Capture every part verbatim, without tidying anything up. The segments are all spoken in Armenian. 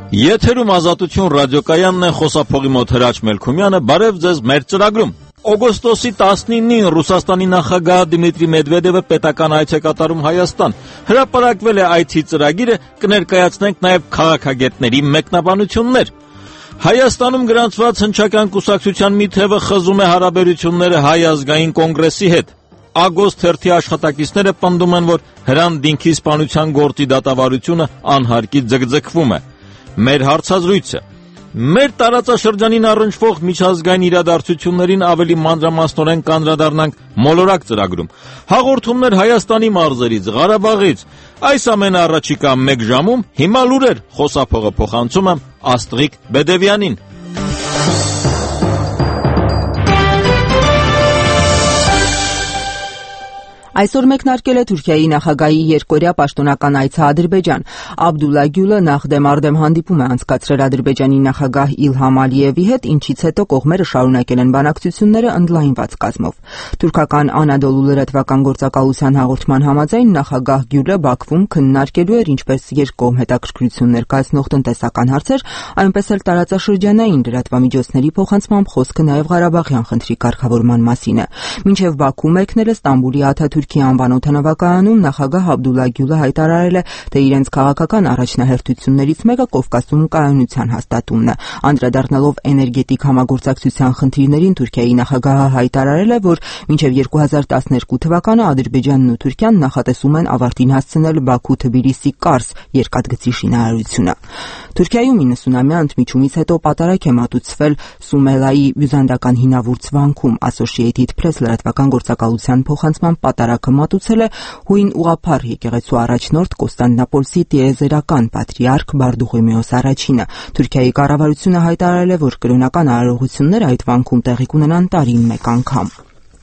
Եթերում Ազատություն ռադիոկայանն է, խոսափողի մոտ Հրաչ Մելքումյանը, բարև ձեզ մեր ծրագրում։ Օգոստոսի տասնինին Ռուսաստանի նախագահ Դմիտրի Մեդվեդևը պետական այց է կատարում Հայաստան։ Հրապարակվել է այցի ծրագիրը, կներկայացնենք նաև քաղաքագետների մեկնաբանություններ։ Հայաստանում գրանցված հնչական կուսակցության մի թևը խզում է հարաբերությունները Հայ ազգային կոնգրեսի հետ։ Ագոստ թերթի աշխատակիցները պնդում են, որ Հրանտ-Դինքի սպանության գործի դատավարությունը անհարկի ձգձգվում է։ Մեր հարցազրույցը մեր տարածաշրջանին առնչվող միջազգային իրադարձություններին ավելի մանրամասնորեն կանդրադառնանք մոլորակ ծրագրում։ Հաղորդումներ Հայաստանի մարզերից, Ղարաբաղից։ Այս ամենը առաջիկա մեկ ժամում, հիմա լուրեր, խոսափողը փոխանցում եմ Աստղիկ Բեդևյանին։ Այսօր մեկնարկել է Թուրքիայի նախագահի երկօրյա պաշտոնական այցը Ադրբեջան։ Աբդուլլա Գյուլը նախդեմ- արդեմ հանդիպում է անցկացրել Ադրբեջանի նախագահ Իլհամ Ալիևի հետ, ինչից հետո կողմերը շարունակել են բանակցությունները ընդլայնված կազմով։ Թուրքական Անադոլու լրատվական գործակալության հաղորդման համաձայն նախագահ Գյուլը Բաքվում քննարկելու էր ինչպես երկկողմ հետաքրքրություն ներկայացնող տնտեսական հարցեր, այնպես էլ տարածաշրջանային լրատվամիջոցների փոխանցմամբ խոսքը նաև Ղարաբաղյան խնդրի կարգավորման մասին է։ Մինչև Բաքու մեկնել է Ստամբուլի Աթաթուրքի անվան օդանավակայանում նախագահ Աբդուլլա Գյուլը հայտարարել է, թե իրենց քաղաքական առաջնահերթություններից մեկը Կովկասում կայունության հաստատումն է։ Անդրադառնալով էներգետիկ համագործակցության խնդիրներին, Թուրքիայի նախագահը հայտարարել է, որ մինչև երկու հազար տասներկու թվականը Ադրբեջանն ու Թուրքիան նախատեսում են ավարտին հասցնել Բաքու-Թբիլիսի Կարս երկաթգծի շինարարությունը։ Թուրքիայում իննսունամյա ընդմիջումից հետո պատարակ է մատուցվել Սումելայի բյուզանդական հինավուրց վանքում։ Associated Press լրատվական գործակալության փոխանցման պատարակը մատուցել է հույն ուղափառ եկեղեցու առաջնորդ Կոստանդնապոլսի տիեզերական պատրիարք Բարդուղիմեոս առաջինը։ Թուրքիայի կառավարությունը հայտարարել է, որ կրոնական արարողությունները այդ վանքում տեղի կունենան տարին մեկ անգամ։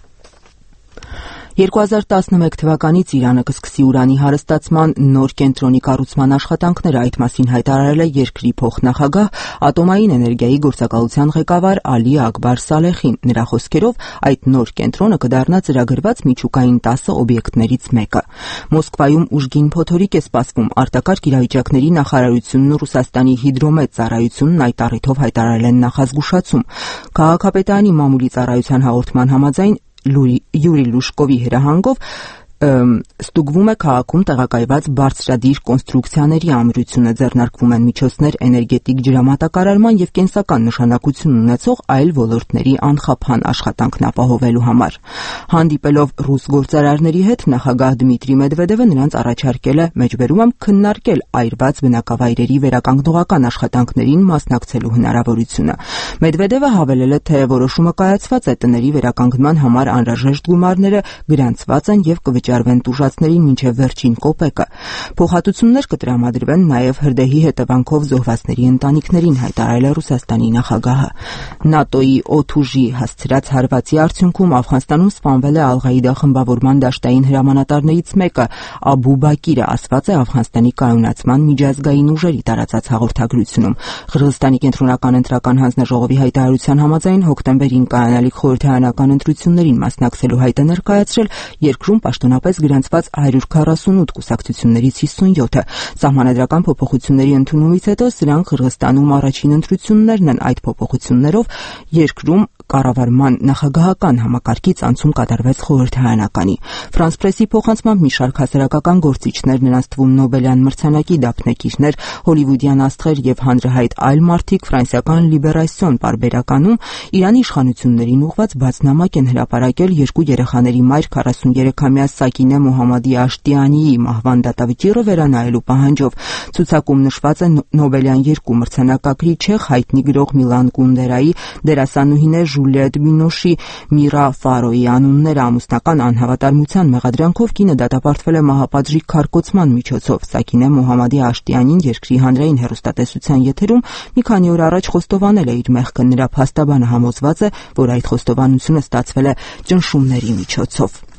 երկու հազար տասնմեկ թվականից Իրանը կսկսի ուրանի հարստացման նոր կենտրոնի կառուցման աշխատանքները, այդ մասին հայտարարել է երկրի փոխնախագահ ատոմային էներգիայի գործակալության ղեկավար Ալի Ակբար Սալեխին։ Նրա խոսքերով այդ նոր կենտրոնը կդառնա ծրագրված միջուկային տասը օբյեկտներից մեկը։ Մոսկվայում ուժգին փոթորիկ է սպասվում։ Արտակարգ իրավիճակների նախարարությունն ու Ռուսաստանի հիդրոմետ ծառայությունն այդ առիթով հայտարարել են նախազգուշացում։ Քաղաքապետարանի մամուլի ծառայության հաղորդման համաձայն Յուրի Լուշկովի հրահանգով ստուգվում է քաղաքում տեղակայված բարձրադիր կոնստրուկցիաների ամրությունը, ձեռնարկվում են միջոցներ էներգետիկ ջրամատակարարման եւ կենսական նշանակություն ունեցող այլ ոլորտների անխափան աշխատանքն ապահովելու համար։ Հանդիպելով ռուս գործարարների հետ նախագահ Դմիտրի Մեդվեդևը նրանց առաջարկել է մեջբերում եմ քննարկել այրված բնակավայրերի վերականգնողական աշխատանքներին մասնակցելու հնարավորությունը։ Մեդվեդևը հավելել է, թե որոշումը կայացված է, տների վերականգնման համար անհրաժեշտ գումարները գրանցված են եւ կվճարվեն տուժածներին մինչև վերջին կոպեկը։ Փոխհատուցումներ կտրամադրվեն նաև հրդեհի հետևանքով զոհվածների ընտանիքներին, հայտարարել է Ռուսաստանի նախագահը։ ՆԱՏՕ-ի օդուժի հասցրած հարվածի արդյունքում Աֆղանստանում սպանվել է Ալ-Ղաիդա խմբավորման դաշտային հրամանատարներից մեկը։ Աբու Բակիրը ասված է Աֆղանստանի կայունացման միջազգային ուժերի տարածած հաղորդագրությունում։ Ղրղստանի կենտրոնական ընտրական հանձնաժողովի հայտարարության համաձայն հոկտեմբերին կայանալիք խորհրդարանական ընտրություններին մասնակցելու հայտ է ներկայացրել երկրում պաշտոնապես գրանցված հարյուր քառասունութ կուսակցություններից հիսունյոթը։ Սահմանադրական փոփոխությունների ընդունումից հետո սրանք Ղրղստանում առաջին ընտրություններն են։ Այդ փոփոխություններով երկրում կառավարման նախագահական համակարգից անցում կատարվեց խորհրդարանականի։ Ֆրանս Պրեսի փոխանցմամբ մի շարք հասարակական գործիչներ, նրանց թվում Նոբելյան մրցանակի դափնեկիրներ, հոլիվուդյան աստղեր եւ հանրահայտ այլ մարդիկ ֆրանսիական Լիբերասիոն պարբերականում Իրանի իշխանություններին ուղղված բացնամակ են հրապարակել երկու երեխաների մայր քառասուներեքամյա Սակինե Մոհամմադի Աշտիանիի մահվան դատավճիռը վերանայելու պահանջով։ Ցուցակում նշված է Նոբելյան երկու մրցանակակրի չեխ հայտնի գրող Միլան Կունդերայի, դերասանուհիներ Ժուլիետ Բինոշի, Միրա Ֆարոյի անունները։ Ամուսնական անհավատարմության մեղադրանքով կինը դատապարտվել է մահապատժի քարկոծման միջոցով։ Սակինե Մոհամմադի Աշտիանին երկրի հանրային հեռուստատեսության եթերում մի քանի օր առաջ խոստովանել է իր մեղքը։ Նրա փաստաբանը համոզված է, որ այդ խոստովանությունը ստացվել է ճնշումների միջոցով։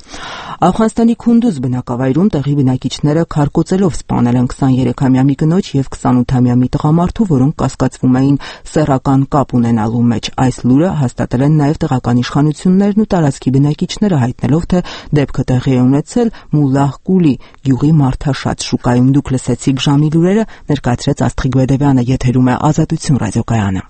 Աֆղանստանի Քունդուզ բնակավայրում տեղի բնակիչները քարկոծելով սպանել են քսաներեքամյա մի կնոջ եւ քսանութամյա մի տղամարդու, որոնք կասկածվում էին սեռական կապ ունենալու մեջ։ Այս լուրը հաստատել են նաեւ տեղական իշխանություններն ու տարածքի բնակիչները, հայտնելով, թե դեպքը տեղի է ունեցել Մուլլահ Կուլի գյուղի մարդաշատ շուկայում։ Դուք լսեցիք ժամի լուրերը, ներկայացրեց Աստղիկ Բեդևյանը, եթերում է Ազատություն ռադիոկայանը։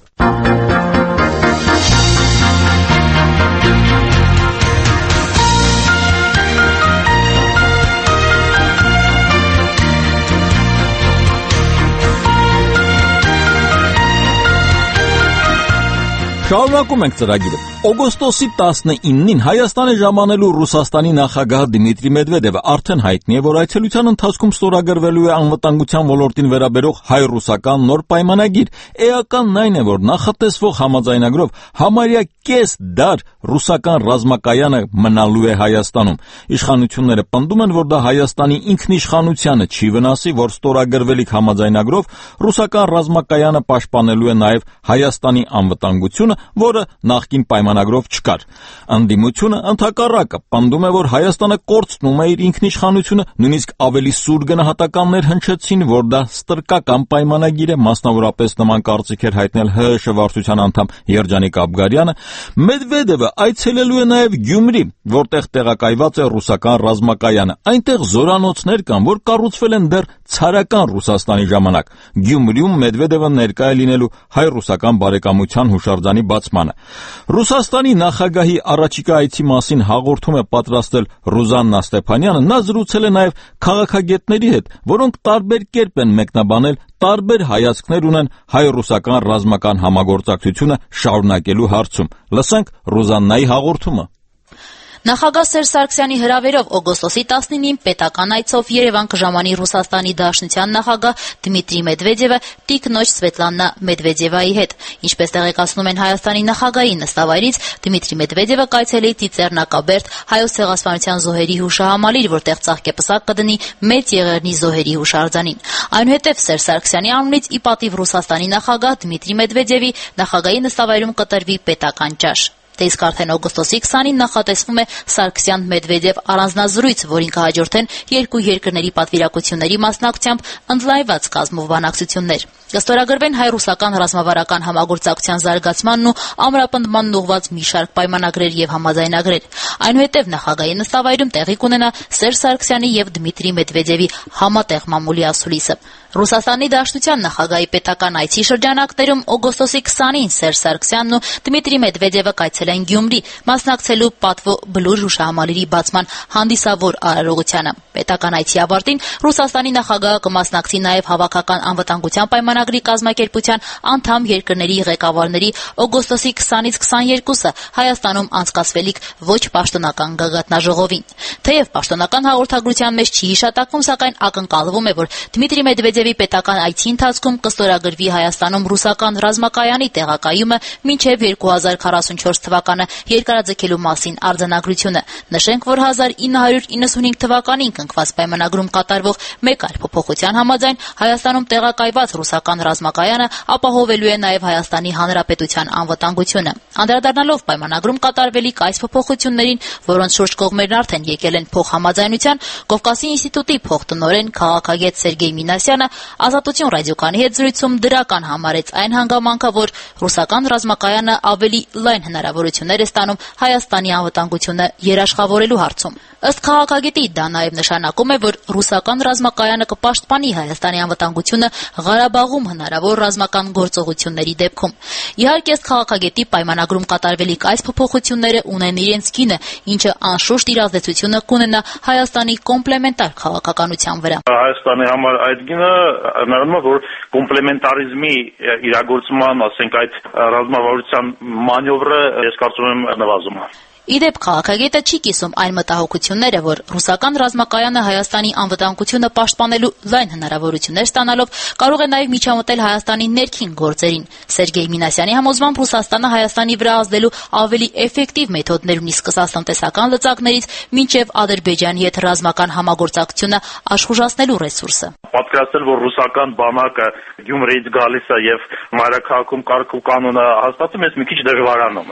Շարունակում ենք ծրագիրը։ Օգոստոսի տասնինին Հայաստանը ժամանելու Ռուսաստանի նախագահ Դմիտրի Մեդվեդևը արդեն հայտնի է, որ այցելության ընթացքում ստորագրվելու է անվտանգության ոլորտին վերաբերող հայ-ռուսական նոր պայմանագիր։ Էականն այն է, որ նախատեսվող համաձայնագրով համարյա կես դար ռուսական ռազմակայանը մնալու է Հայաստանում։ Իշխանությունները պնդում են, որ դա Հայաստանի ինքնիշխանությանը չի վնասի, որ ստորագրվելիք համաձայնագրով ռուսական ռազմակայանը պաշտպանելու է նաև Հայաստանի անվտանգությունը, որը նախկին պայմանագրով չկար։ Անդիմությունը ընդհակառակը պնդում է, որ Հայաստանը կորցնում է իր ինքնիշխանությունը, նույնիսկ ավելի սուր գնահատականներ հնչեցին, որ դա ստրկական պայմանագիր է, մասնավորապես նման կարծիք էր հայտնել ՀՀՇ վարչության անդամ Երջանիկ Աբգարյանը։ Մեդվեդևը այցելելու է նաև Գյումրի, որտեղ տեղակայված է ռուսական ռազմակայանը։ Այնտեղ զորանոցներ կան, որ կառուցվել են դեռ ցարական Ռուսաստանի ժամանակ։ Գյումրիում Մեդվեդևը ներկա է լինելու հայ-ռուսական բարեկամության հուշարձանի բացմանը։ Ռուսաստանի նախագահի առաջիկա այցի մասին հաղորդում է պատրաստել Ռուզաննա Ստեփանյանը։ Նա զրուցել է նաև քաղաքագետների հետ, որոնք տարբեր կերպ են մեկնաբանել, տարբեր հայացքներ ունեն հայ-ռուսական ռազմական համագործակցությունը շարունակելու հարցում։ Լսենք Ռուզաննայի հաղորդումը։ Նախագահ Սերժ Սարգսյանի հրավերով օգոստոսի տասնինին պետական այցով Երևան կժամանի Ռուսաստանի Դաշնության նախագահ Դմիտրի Մեդվեդևը տիկնոջ Սվետլանա Մեդվեդևայի հետ։ Ինչպես տեղեկացնում են Հայաստանի նախագահի նստավայրից, Դմիտրի Մեդվեդևը կայցելի Ծիծեռնակաբերդ հայոց ցեղասպանության զոհերի հուշահամալիր, որտեղ ծաղկեպսակ կդնի Մեծ Եղեռնի զոհերի հուշարձանին։ Այնուհետև Սերժ Սարգսյանի անունից ի պատիվ Ռուսաստանի նախագահ Դմիտրի Մեդվեդևի նախագահի նստավայրում կտրվի պետական ճաշ։ Դե իսկ արդեն օգոստոսի քսանին նախատեսվում է Սարգսյան-Մեդվեդև առանձնազրույց, որին կհաջորդեն երկու երկրների պատվիրակությունների մասնակցությամբ ընդլայնված կազմով բանակցություններ։ Կստորագրվեն հայ-ռուսական ռազմավարական համագործակցության զարգացմանն ու ամրապնդմանն ուղղված մի շարք պայմանագրեր եւ համաձայնագրեր։ Այնուհետև նախագահի նստավայրում տեղի կունենա Սերժ Սարգսյանի եւ Դմիտրի Մեդվեդևի համատեղ մամուլի ասուլիսը։ Ռուսաստանի Դաշնության նախագահի պետական այցի շրջանակներում օգոստոսի քսանին Սերժ Սարգսյանն ու Դմիտրի Մեդվեդևը կայցել են Գյումրի, մասնակցելու պատվո բլուր հուշահամալիրի բացման հանդիսավոր արարողությանը։ Պետական այցի ավարտին Ռուսաստանի նախագահը կմասնակցի նաև հավաքական անվտանգության պայմանագրի կազմակերպության անդամ երկրների ղեկավարների օգոստոսի քսանից քսաներկուսը Հայաստանում անցկացվելիք ոչ պաշտոնական գագաթնաժողովին։ Թեև պաշտոնական հաղորդագրության մեջ չի հիշատակվում, սակայն ակնկալվում է, որ Դմիտրի Մեդվեդևի պետական այցի ընթացքում կստորագրվի Հայաստանում ռուսական ռազմակայանի տեղակայումը մինչև երկու հազար քառասունչորս թվականը երկարաձգելու մասին արձանագրությունը։ Նշենք, որ հազար ինը հարյուր իննսունհինգ թվականին կնքված պայմանագրում կատարվող մեկ այլ փոփոխության համաձայն Հայաստանում տեղակայված ռուսական ռազմակայանը ապահովելու է նաև Հայաստանի Հանրապետության անվտանգությունը։ Անդրադառնալով պայմանագրում կատարվելիք այս փոփոխություններին, որոնց շուրջ կողմերն արդեն եկել են փոխհամաձայնության, Կովկասի ինստիտուտի փոխտնօրեն քաղաքագետ Սերգեյ Մինասյանը Ազատություն ռադիոկայանի հետ զրույցում դրական համարեց այն հանգամանքը, որ ռուսական ռազմակայանը ավելի լայն հնարավորություններ է ստանում Հայաստանի անվտանգությունը երաշխավորելու հարցում։ Ըստ քաղաքագետի, դա նաև նշանակում է, որ ռուսական ռազմակայանը կպաշտպանի Հայաստանի անվտանգությունը Ղարաբաղում հնարավոր ռազմական գործողությունների դեպքում։ Իհարկե, ըստ քաղաքագետի, պայմանագրում կատարվելիք այս փոփոխությունները ունեն իրենց գինը, ինչը անշուշտ իր ազդեցությունը կունենա Հայաստանի կոմպլեմենտար քաղաքականության վրա։ Հայաստանի համար այդ գինը հնարում է, որ կոմպլեմենտարիզմի իրագործման, ասենք, այդ ռազմավարության մանևրը, ես կարծում եմ, նվազում է։ Իդեպ քաղաքագետը չի կիսում այն մտահոգությունները, որ ռուսական ռազմակայանը Հայաստանի անվտանգությունը պաշտպանելու լայն հնարավորություններ ստանալով կարող է նաև միջամտել Հայաստանի ներքին գործերին։ Սերգեյ Մինասյանի համոզմամբ Ռուսաստանը Հայաստանի վրա ազդելու ավելի էֆեկտիվ մեթոդներ ունի, սկսած տնտեսական լծակներից մինչև Ադրբեջանի հետ ռազմական համագործակցությունը աշխուժացնելու ռեսուրսը։ Պատկերացնել, որ ռուսական բանակը Գյումրիից գալիս է եւ մայրաքաղաքում կարգ ու կանոնը հաստատում, ես մի քիչ դժվարանում է։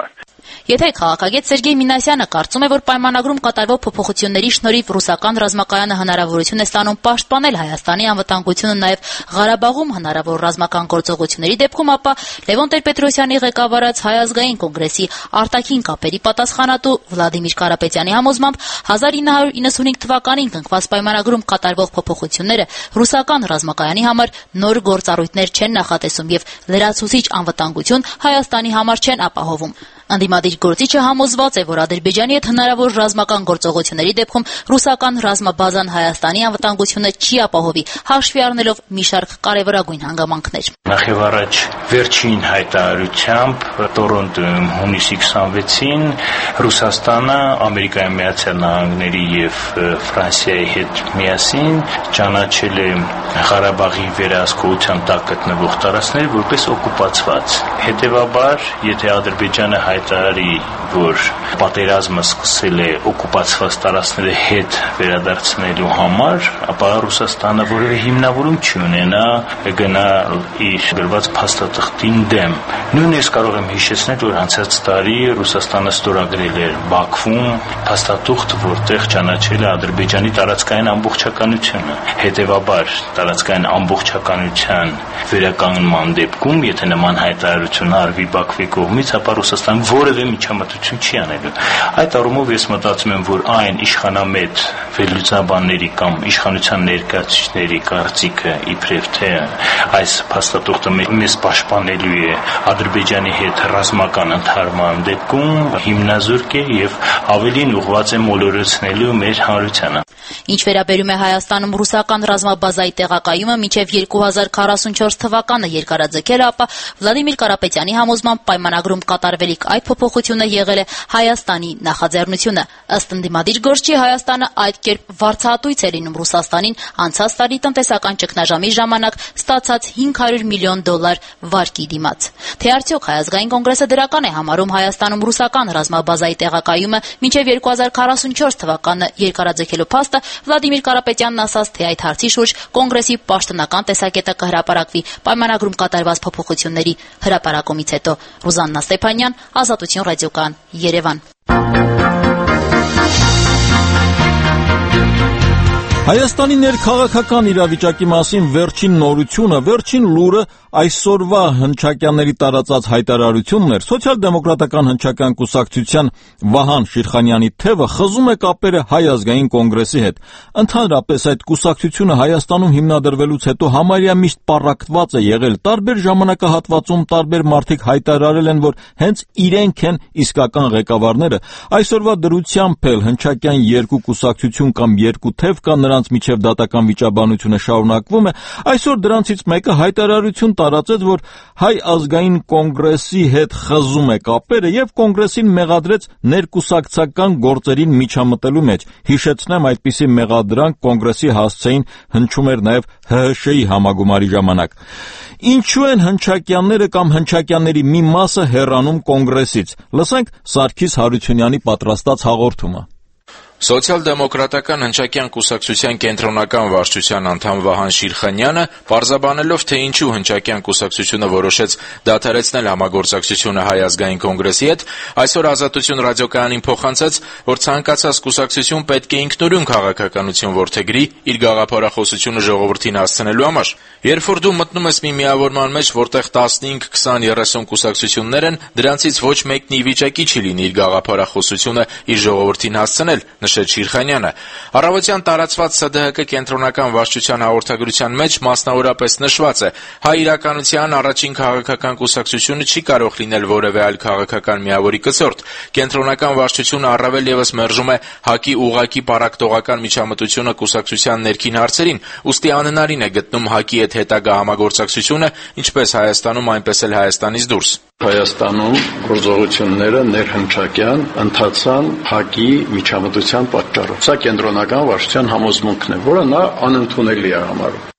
Եթե քաղաքագետ Սերգեյ Մինասյանը կարծում է, որ պայմանագրում կատարվող փոփոխությունների շնորհիվ ռուսական ռազմակայանը հնարավորություն է ստանում պաշտպանել Հայաստանի անվտանգությունը նաև Ղարաբաղում հնարավոր ռազմական գործողությունների դեպքում, ապա Լևոն Տեր-Պետրոսյանի ղեկավարած Հայ ազգային կոնգրեսի արտաքին կապերի պատասխանատու Վլադիմիր Կարապետյանի համոզմամբ հազար ինը հարյուր իննսունհինգ թվականին կնքված պայմանագրում կատարվող փոփոխությունները ռուսական ռազմակայանի համար նոր գործառույթներ չեն նախատեսում եւ լրացուցիչ անվտանգություն Հայաստանի համար չեն ապահովում։ Անդիմադիր գործիչը համոզված է, որ Ադրբեջանի հետ հնարավոր ռազմական գործողությունների դեպքում ռուսական ռազմաբազան Հայաստանի անվտանգությունը չի ապահովի, հաշվի առնելով մի շարք կարևորագույն հանգամանքներ։ Նախևառաջ վերջին հայտարարությամբ Տորոնտոյում հունիսի քսանվեցին Ռուսաստանը Ամերիկայի Միացյալ Նահանգների եւ Ֆրանսիայի հետ միասին ճանաչել է Ղարաբաղի վերահսկողության տակ գտնվող տարածքները որպես օկուպացված։ Հետևաբար, եթե Ադրբեջանը հայտարարի, որ պատերազմը սկսել է օկուպացված տարածքների հետ վերադարձնելու համար, ապա Ռուսաստանը որևէ հիմնավորում չունենա գնալ իր գրված փաստաթղթին դեմ։ Նույնիսկ կարող եմ հիշեցնել, որ անցած տարի Ռուսաստանը ստորագրել էր Բաքվում փաստաթուղթ, որտեղ ճանաչել է Ադրբեջանի տարածքային ամբողջականությունը։ Հետևաբար, տարածքային ամբողջականության վերականգնման դեպքում, եթե նման հայտարարություն արվի Բաքվի կողմից, ապա Ռուսաստանը որևէ միջամտություն չի անելու։ Այդ առումով ես մտածում եմ, որ այն իշխանամետ վերլուծաբանների կամ իշխանության ներկայացուցիչների կարծիքը իբրև թե այս փաստաթուղթը մեզ պաշտպանելու է Ադրբեջանի հետ ռազմական ընդհարման դեպքում հիմնազուրկ է եւ ավելին ուղղված է մոլորեցնելու մեր հանրությանը։ Ինչ վերաբերում է Հայաստանում ռուսական ռազմաբազայի տեղակայումը մինչև երկու հազար քառասունչորս թվականը երկարաձգելը, ապա Վլադիմիր Կարապետյանի համոզմամբ պայմանագրում կատարվելիք այդ փոփոխությունը եղել է Հայաստանի նախաձեռնությունը։ Ըստ ընդդիմադիր գործչի, Հայաստանը այդ կերպ վարձահատույց է լինում Ռուսաստանին անցած տարի տնտեսական ճգնաժամի ժամանակ ստացած հինգ հարյուր միլիոն դոլար վարկի դիմաց։ Թե արդյոք Հայ ազգային կոնգրեսը դրական է համարում Հայաստանում ռուսական ռազմաբազայի տեղակայումը մինչև երկու հազար քառասունչորս թվականը երկարաձգելու փաստը, Վլադիմիր Կարապետյանն ասաց, թե այդ հարցի շուրջ կոնգրեսի պաշտոնական տեսակետը կհրապարակվի պայմանագրում կատարված փոփոխությունների հրապարակումից հետո։ Ռուզաննա Ստեփանյան, Ազատություն ռադիոկայան, Երևան։ Հայաստանի ներքաղաքական իրավիճակի մասին վերջին նորությունը, վերջին լուրը այսօրվա հնչակյանների տարածած հայտարարությունն էր։ Սոցիալ-դեմոկրատական հնչակյան կուսակցության Վահան Շիրխանյանի թևը խզում է կապերը Հայ ազգային կոնգրեսի հետ։ Ընդհանրապես այդ կուսակցությունը Հայաստանում հիմնադրվելուց հետո համարյա միշտ պառակտված է եղել։ Տարբեր ժամանակահատվածում տարբեր մարդիկ հայտարարել են, որ հենց իրենք են իսկական ղեկավարները։ Այսօրվա դրությամբ էլ հնչակյան երկու կուսակցություն կամ երկու թև կա, նրանց միջև դատական վիճաբանությունը շարունակվում է։ Այսօր դրանցից մեկը հայտարարություն տարածեց, որ Հայ ազգային կոնգրեսի հետ խզում է կապերը եւ կոնգրեսին մեղադրեց ներկուսակցական գործերին միջամտելու մեջ։ Հիշեցնեմ, այդպիսի մեղադրանք կոնգրեսի հասցեին հնչում էր նաեւ Հ Հ Շ-ի համագումարի ժամանակ։ Ինչու են հնչակյանները կամ հնչակյանների մի մասը հեռանում կոնգրեսից։ Լսենք Սարգիս Հարությունյանի պատրաստած հաղորդումը։ Սոցիալ-դեմոկրատական հնչակյան կուսակցության կենտրոնական վարչության անդամ Վահան Շիրխանյանը պարզաբանելով, թե ինչու հնչակյան կուսակցությունը որոշեց դադարեցնել համագործակցությունը Հայ ազգային կոնգրեսի հետ, այսօր Ազատություն ռադիոկայանին փոխանցեց, որ ցանկացած կուսակցություն պետք է ինքնուրույն քաղաքականություն որդեգրի իր գաղափարախոսությունը ժողովրդին հասցնելու համար։ Երբ որ դու մտնում ես մի միավորման մեջ, որտեղ տասնհինգ, քսան, երեսուն կուսակցություններ են, դրանցից ոչ մեկն ի վիճակի չի լինի իր գաղափարախոսությունը իր ժողովրդին հասցնել, նշեց Շիրխանյանը։ Առավոտյան տարածված Ս Դ Հ Կ կենտրոնական վարչության հաղորդագրության մեջ մասնավորապես նշված է. հայ իրականության առաջին քաղաքական կուսակցությունը չի կարող լինել որևէ այլ քաղաքական միավորի կցորդ։ Կենտրոնական վարչությունը առավել ևս մերժում է ՀԱԿ-ի ուղղակի պառակտողական միջամտությունը կուսակցության ներքին հարցերին, ուստի անհնարին է գտնում ՀԱԿ-ի հետ հետագա համագործակցությունը, ինչպես Հայաստանում, այնպես էլ Հայաստանից դուրս։ Հայաստանում գործողությունները ներհնչակյան ընթացան ՀԱԿ-ի միջամտության պատճառով։ Սա կենտրոնական վարչության համոզմունքն է, որը նա անընդունելի է համարում։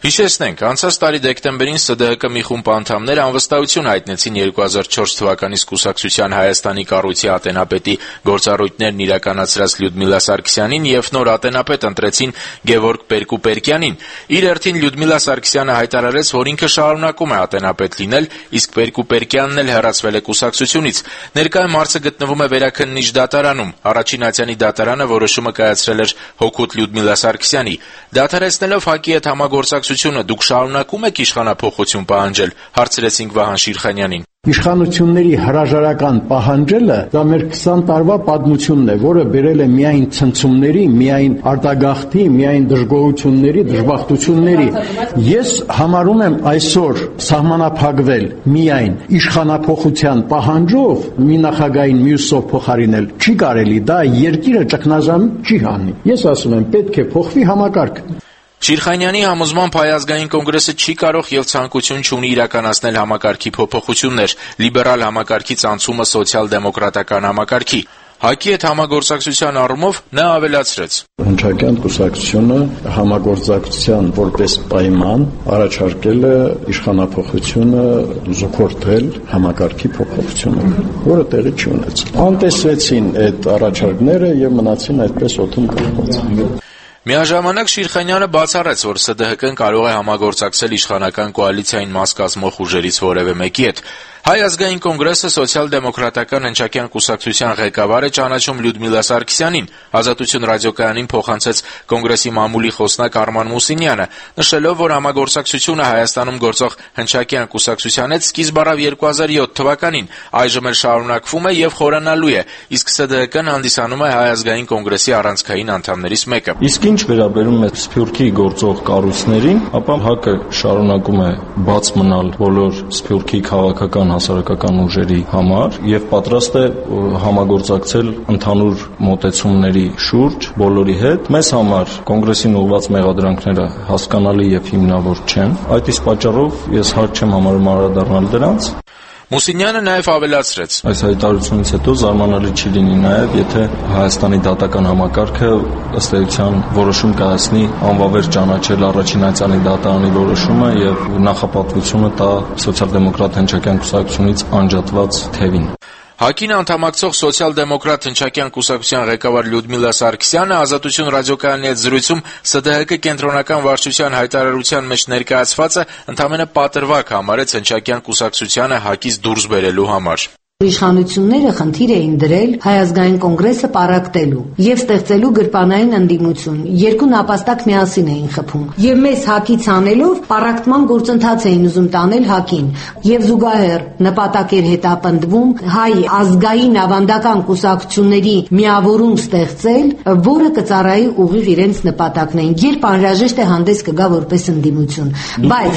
Հիշեցնենք, անցած տարի դեկտեմբերին Ս Դ Հ Կ մի խումբ անդամներ անվստահություն հայտնեցին երկու հազար չորս թվականից կուսակցության Հայաստանի կառույցի ատենապետի գործառույթներն իրականացրած Լյուդմիլա Սարգսյանին եւ նոր ատենապետ ընտրեցին Գևորգ Պերկուպերկյանին։ Իր հերթին Լյուդմիլա Սարգսյանը հայտարարեց, որ ինքը շարունակում է ատենապետ լինել, իսկ Պերկուպերկյանն էլ հեռացվել է կուսակցությունից։ Ներկայում հարցը գտնվում է վերաքննիչ դատարանում։ Առաջին ատյանի դատարանը որոշումը կայացրել էր հօգուտ Լյուդմիլա Սարգսյանի։ Դադարեցնելով ՀԱԿ-ի հետ համագործակցությունը դուք շարունակում եք իշխանափոխություն պահանջել, հարցրեցինք Վահան Շիրխանյանին։ Իշխանությունների հրաժարական պահանջելը դա մեր քսան տարվա պատմությունն է, որը բերել է միայն ցնցումների, միայն արտագաղթի, միայն դժգոհությունների, դժբախտությունների։ Ես համարում եմ այսօր սահմանափակվել միայն իշխանափոխության պահանջով մի նախագահային մյուսով փոխարինել չի կարելի, դա երկիրը ճգնաժամ չի հանի։ Ես ասում եմ, պետք է փոխվի համակարգը։ Շիրխանյանի համոզմամբ Հայ ազգային կոնգրեսը չի կարող եւ ցանկություն չունի իրականացնել համակարգի փոփոխություններ, լիբերալ համակարգից անցումը սոցիալ-դեմոկրատական համակարգի։ ՀԱԿ-ի հետ համագործակցության առումով նա ավելացրեց. Հնչակյան կուսակցությունը համագործակցության որպես պայման առաջարկել է իշխանափոխությունը զուգորդել համակարգի փոփոխությունը, որը տեղի չի ունեցել։ Անտեսվեցին այդ առաջարկները եւ մնացին այդպես օդում կախված։ Միաժամանակ Շիրխանյանը բացառեց, որ Ս Դ Հ Կ-ն կարող է համագործակցել իշխանական կոալիցիային մաս կազմող ուժերից որևէ մեկի հետ։ Հայ ազգային կոնգրեսը սոցիալ-դեմոկրատական հնչակյան կուսակցության ղեկավար է ճանաչում Լյուդմիլա Սարգսյանին, Ազատություն ռադիոկայանին փոխանցեց կոնգրեսի մամուլի խոսնակ Արման Մուսինյանը, նշելով, որ համագործակցությունը Հայաստանում գործող հնչակյան կուսակցության հետ սկիզբ առավ երկու հազար յոթ թվականին, այժմ էլ շարունակվում է եւ խորանալու է, իսկ Ս Դ Հ Կ-ն հանդիսանում է Հայ ազգային կոնգրեսի առանցքային անդամներից մեկը։ Իսկ ինչ վերաբերում է Սփյուռքի գործող կառույցներին, ապա ՀԱԿ-ը շարունակում է բաց մնալ բոլոր Սփյուռքի քաղաքական հասարակական ուժերի համար եւ պատրաստ է համագործակցել ընդհանուր մոտեցումների շուրջ բոլորի հետ։ Մեզ համար կոնգրեսին ուղղված մեղադրանքները հասկանալի եւ հիմնավոր չեն։ Այդ իսկ պատճառով ես հարկ չեմ համարում անդրադառնալ դրանց։ Մուսինյանը նաև ավելացրեց. Այս հայտարարությունից հետո զարմանալի չի լինի նաև, եթե Հայաստանի դատական համակարգը ըստ էության որոշում կայացնի անվավեր ճանաչել առաջին ատյանի դատարանի որոշումը եւ նախապատվությունը տա սոցիալ-դեմոկրատ հնչակյան կուսակցությունից անջատված թևին։ ՀԱԿ-ին անդամակցող սոցիալ-դեմոկրատ հնչակյան կուսակցության ղեկավար Լյուդմիլա Սարգսյանը Ազատություն ռադիոկայանի հետ զրույցում Ս Դ Հ Կ կենտրոնական վարչության հայտարարության մեջ ներկայացվածը ընդամենը պատրվակ համարեց հնչակյան կուսակցությանը ՀԱԿ-ից դուրս բերելու համար։ Իշխանությունները խնդիր էին դրել Հայ ազգային կոնգրեսը պառակտելու եւ ստեղծելու գրպանային ընդդիմություն։ Երկու նապաստակ միասին էին խփում։ Եվ մեզ ՀԱԿ-ից անելով պառակտման գործընթաց էին ուզում տանել ՀԱԿ-ին։ Եվ զուգահեռ նպատակ էր հետապնդվում հայ ազգային ավանդական կուսակցությունների միավորում ստեղծել, որը կծառայի ուղիղ իրենց նպատակներին, երբ անհրաժեշտ է հանդես կգա որպես ընդդիմություն։ Բայց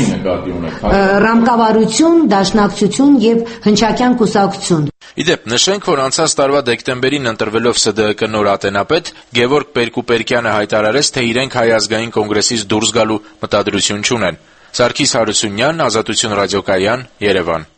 ռամկավարություն, դաշնակցություն եւ հնչակյան կուսակցություն Իդեպ, նշենք, որ անցած տարվա դեկտեմբերին ընտրվելով Ս Դ Հ Կ նոր ատենապետ Գևորգ Պերկուպերկյանը հայտարարեց, թե իրենք Հայ ազգային կոնգրեսից դուրս գալու մտադրություն չունեն։ Սարգիս Հարությունյան, Ազատություն ռադիոկայան, Երևան։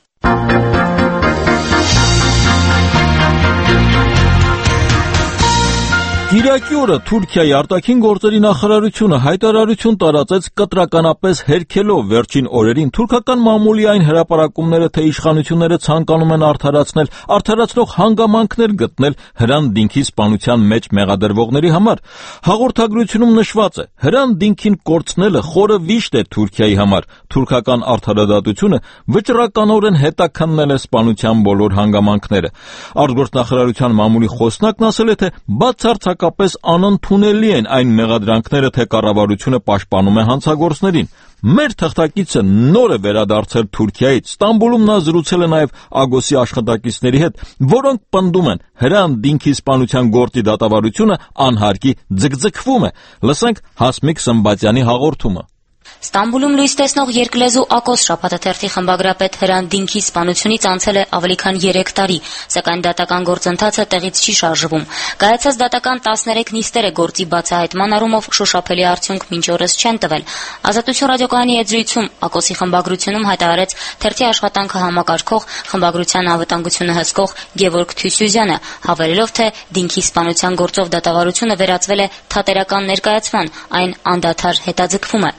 Կիրակի օրը Թուրքիայի արտաքին գործերի նախարարությունը հայտարարություն տարածեց կտրականապես հերքելով վերջին օրերին թուրքական մամուլի այն հրապարակումները, թե իշխանությունները ցանկանում են արդարացնել, արդարացնող հանգամանքներ գտնել Հրան Դինքի սպանության մեջ մեղադրվողների համար։ Հաղորդագրությունում նշված է. Հրան Դինքին կորցնելը խորը վիշտ է Թուրքիայի համար։ Թուրքական արդարադատությունը վճռականորեն հետաքննել է սպանության բոլոր հանգամանքները։ Արտգործնախարարության մամուլի խոսնակն ասել է, թե բացարձակապես անընդունելի են այն մեղադրանքները, թե կառավարությունը պաշտպանում է հանցագործներին։ Մեր թղթակիցը նոր է վերադարձել Թուրքիայից։ Ստամբուլում նա զրուցել է նաև Ագոսի աշխատակիցների հետ, որոնք պնդում են Հրան Դինքի սպանության գործի դատավարությունը անհարկի ձգձգվում է։ Լսենք Հասմիկ Սմբատյանի հաղորդումը։ Ստամբուլում լույս տեսնող երկլեզու Ակոս շաբաթաթերթի խմբագրապետ Հրան Դինքի սպանությունից անցել է ավելի քան երեք տարի, սակայն դատական գործընթացը տեղից չի շարժվում։ Կայացած դատական տասներեք նիստերը գործի բացահայտման առումով շոշափելի արդյունք մինչ օրս չեն տվել։ Ազատություն ռադիոկայանի հետ զրույցում Ակոսի խմբագրությունում հայտարարեց թերթի աշխատանքը համակարգող խմբագրության անվտանգությունը հսկող Գևորգ Թյուսյուզյանը, հավելելով, թե Դինքի սպանության գործով դատավարությունը վերածվել է թատերական ներկայացման, այն անդադար հետաձգվում է։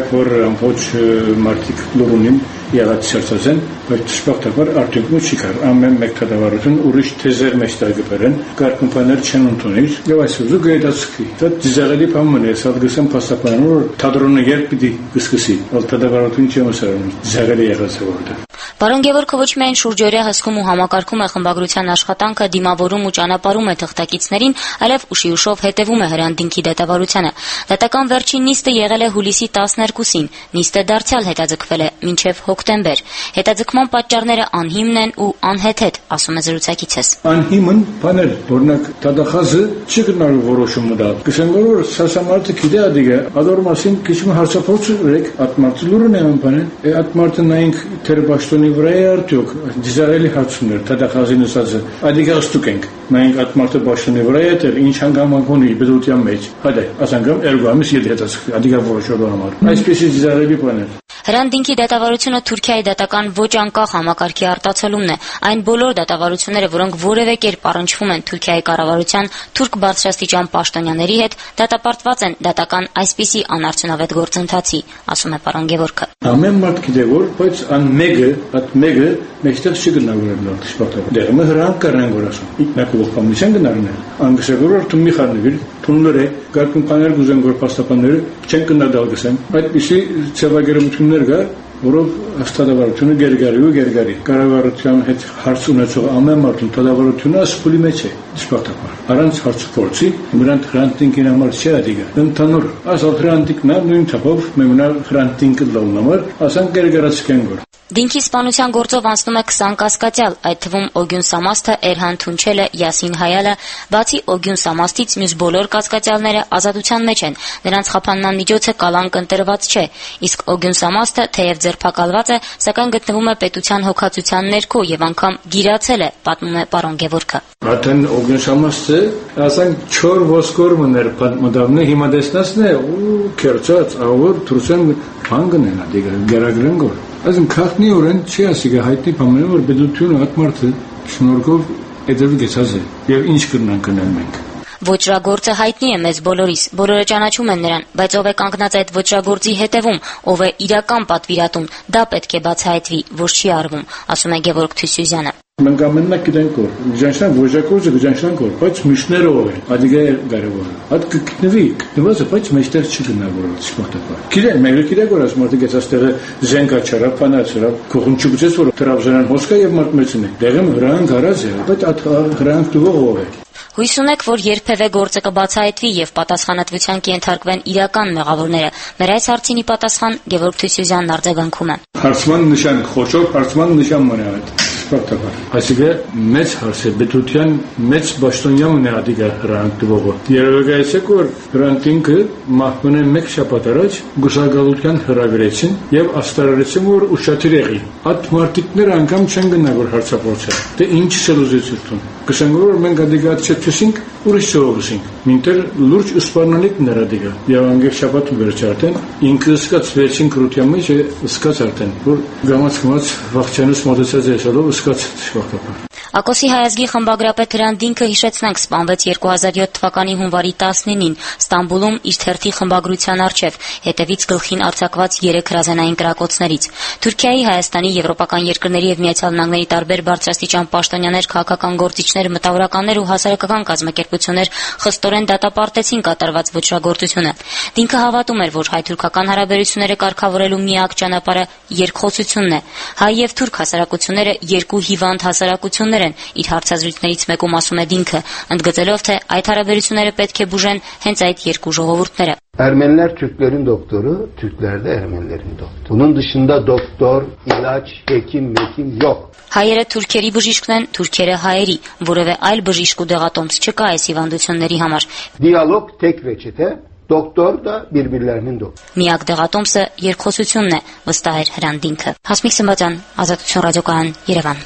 որ ոչ մարդիկ լուրունին եղած չերծեն, բայց ճշմարտաբար արդյունքում չի կար։ Ամեն մեկ թադավարություն ուրիշ թեզեր մեջ տագբերեն, կարգումներ չեն ընդունիր, եւ այսօր գայդացքի։ Դա դիզաղելի բան է, սա գսեմ փաստաբանում որ թադրոնը երբ պիտի գսկսի, ալ թադավարություն չի մսարում, դիզաղելի եղած է որտեղ։ Պարոն Գևորգը ոչ միայն շուրջօրյա հսկում ու համակարգում է խմբագրության աշխատանքը, դիմավորում ու ճանապարհում է թղթակիցներին, այլև ուշիուշով հետևում է Հրանտինքի դատավարությանը։ Դատական վերջին նիստը եղել է հուլիսի տասներկուսին, նիստը դարձյալ հետաձգվել է մինչև հոկտեմբեր։ Հետաձգման պատճառները անհիմն են ու անհեթեթ, ասում է զրուցակիցս։ Անհիմն բաներ, օրինակ դատախազը չի գնալու որոշումը դա։ Գսենք որ սասամարտը գիտե ադիգա, ադոր մասին քիչ հարցափորձ ուրեք, ատմարտը լուրն է անպանեն, է ատմարտը նայինք թերբաշտոնի վրա է արդյոք դիզարելի հարցումներ, դատախազին ասածը, ադիգա ստուկենք, նայինք ատմարտը բաշտոնի վրա է դեր, ինչ հանգամանք ունի բդրության մեջ, հադե, ասանգամ երգու ամիս ետ հետացք, ադիգա որոշելու համար։ Այսպեսի դիզարելի բաներ։ Հրանտինքի դատավարությունը Թուրքիայի դատական ոչ անկախ համակարգի արտացոլումն է։ Այն բոլոր դատավարությունները, որոնք որևէ կերպ առնչվում են Թուրքիայի կառավարության թուրք բարձրաստիճան պաշտոնյաների հետ, դատապարտված են դատական այսպիսի անարդյունավետ գործընթացի, ասում է պարոն Գևորգը։ Ամեն մարդ գիտե որ, բայց ան մեկը, այդ մեկը մեջտեղ չի գնալու դաշտապարտը։ Դերմը հրանք կրնան գորասում։ Իտնակով կամիսան գնալն է։ Անգսեգորոր թումի խառնվել, թունները, կարգունկաներ գուզեն գոր պաստապանները չեն կնադալ գսեն։ Այդպիսի ցավագերություններ կա, որով հաստատավարությունը գերգարի ու գերգարի։ Կառավարության հետ հարց ունեցող ամեն մարդու դատավարությունը ասպուլի մեջ է, ճշմարտաբար։ Առանց հարցփորձի նրանք Հրանտինքին համար չի ադիգա։ Ընդհանուր ասալ Հրանտինքն է նույն թափով մեմնա Հրանտինքը լավնամար, ասան գերգարացկեն գոր։ Դինքի սպանության գործով անցնում է քսան կասկածյալ, այդ թվում Օգյուն Սամաստը, Էրհան Թունչելը, Յասին Հայալը, բացի Օգյուն Սամաստից մյուս բոլոր կասկածյալները ազատության մեջ են, նրանց խափանման միջոցը կալանք ընտրված չէ, իսկ Օգյուն Սամաստը թեև ձերբակալված է, սակայն գտնվում է պետության հոգացության ներքո եւ անգամ գիրացել է, պատմում է պարոն Գևորգը։ Արդեն Օգյուն Սամաստը, ասենք չոր ոսկոր մներ պատմադավնը հիմա դեսնասն է ու քերծած, ավոր Թուրքիան բանգն է դիգա գերագրեն գոր։ Այսինքն քախնի օրեն չի ասիգա հայտնի բամենը որ բդությունը ատմարտը շնորհքով էդել գեցած է եւ ինչ կրնան կնել մենք։ Ոճրագործը հայտնի է մեզ բոլորիս, բոլորը ճանաչում են նրան, բայց ով է կանգնած այդ ոճրագործի հետևում, ով է իրական պատվիրատուն, դա պետք է բացահայտվի, ոչ չի արվում, ասում է Գևորգ Թուսյուզյանը։ Մենք ամենակ գիտենք որ գժանշան ոճրագործը գժանշան կոր, բայց միշները ով են, ադիգա կարևոր է։ Այդ կգտնվի, գտնված է, բայց մեջտեղ չի գնալու սպորտապար։ Գիտեք, մենք գիտենք որ այս մարդը գեցած տեղը զենքա չարավ, փանացրավ, քողուն չգուծեց որ Տրաբզոնյան հոսկա եւ մարտմեցին է։ Դեղը հրանք արած է, բայց այդ հրանք դուղ ով է։ Հույս ունեք, որ երբևէ գործը կբացահայտվի եւ պատասխանատվության կենթարկվեն իրական մեղավորները։ Մեր այս հարցին ի պատասխան Գևորգ Թուսյուզյանն արձագանքում է։ Հարցման նշան, խոշոր հարցման նշան մնա այդ սպարտաբար։ Այսինքն մեծ հարց է պետության մեծ պաշտոնյան ունի ադիգա հրանք դվողը։ Երևակայեցեք որ Հրանտինքը մահմեն է մեկ շաբաթ առաջ գուսակալության հրավիրեցին եւ աստարարեցին որ ուշադիր եղի։ Այդ մարտիկները անգամ չեն գնա որ հարցափորձը։ Դե ինչ սելուզեցություն։ Գսենք որ մենք ադիգա չեցինք ուրիշ սովորեցինք։ Մինտեր լուրջ սպառնալիք նրադիգա։ Եվ անգեր շաբաթ վերջ արդեն ինքը սկաց վերջին կրության մեջ է սկաց արդեն որ գամած-գամած վախճանուց մոտեցած է շալով սկաց շվախտապար։ Ակոսի հայազգի խմբագրապետ Հրանտինքը հիշեցնենք սպանվեց երկու հազար յոթ թվականի հունվարի տասնինին Ստամբուլում իր թերթի խմբագրության առջև, հետևից գլխին արձակված երեք հրազենային կրակոցներից։ Թուրքիայի, Հայաստանի, եվրոպական երկրների եւ Միացյալ Նահանգների տարբեր բարձրաստիճան պաշտոնյաներ, քաղաքական գործիչներ, մտավորականներ ու հասարակական կազմակերպություններ խստորեն դատապարտեցին կատարված ոճրագործությունը։ Դինքը հավատում էր, որ հայ-թուրքական հարաբերությունները կարգավորելու միակ ճանապարհը երկխոսությունն է։ Հայ եւ թուրք հասարակությունները երկու հիվանդ հասարակություններ են, իր հարցազրույցներից մեկում ասում է Դինքը, ընդգծելով, թե այդ հարաբերությունները պետք է բուժեն հենց այդ երկու ժողովուրդները։ Ermeniler Türklerin doktoru, Türkler de Ermenilerin doktoru. Bunun dışında doktor, ilaç, hekim, mekim yok. Հայերը թուրքերի բժիշկն են, թուրքերը հայերի, որևէ այլ բժիշկ ու դեղատոմս չկա այս հիվանդությունների համար։ Diyalog tek reçete, doktor da birbirlerinin doktoru. Միակ դեղատոմսը երկխոսությունն է, վստահ էր Հրանտինքը։ Հասմիկ Սմբատյան, Ազատություն ռադիոկայան, Երևան։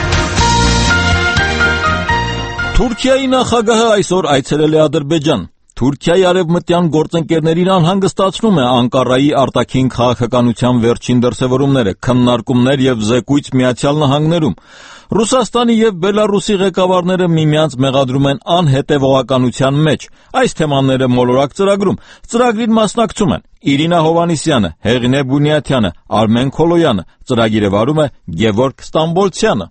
Թուրքիայի նախագահը այսօր այցելել է Ադրբեջան։ Թուրքիայի արևմտյան գործընկերներին անհանգստացնում է Անկարայի արտաքին քաղաքականության վերջին դրսևորումները, քննարկումներ եւ զեկույց Միացյալ Նահանգներում։ Ռուսաստանի եւ Բելարուսի ղեկավարները միմյանց մեղադրում են անհետևողականության մեջ։ Այս թեմաները մոլորակ ծրագրում ծրագրին մասնակցում են Իրինա Հովանիսյանը, Հեղինե Բունյաթյանը, Արմեն Քոլոյանը, ծրագիրը վարում է Գևորգ Ստամբոլցյանը։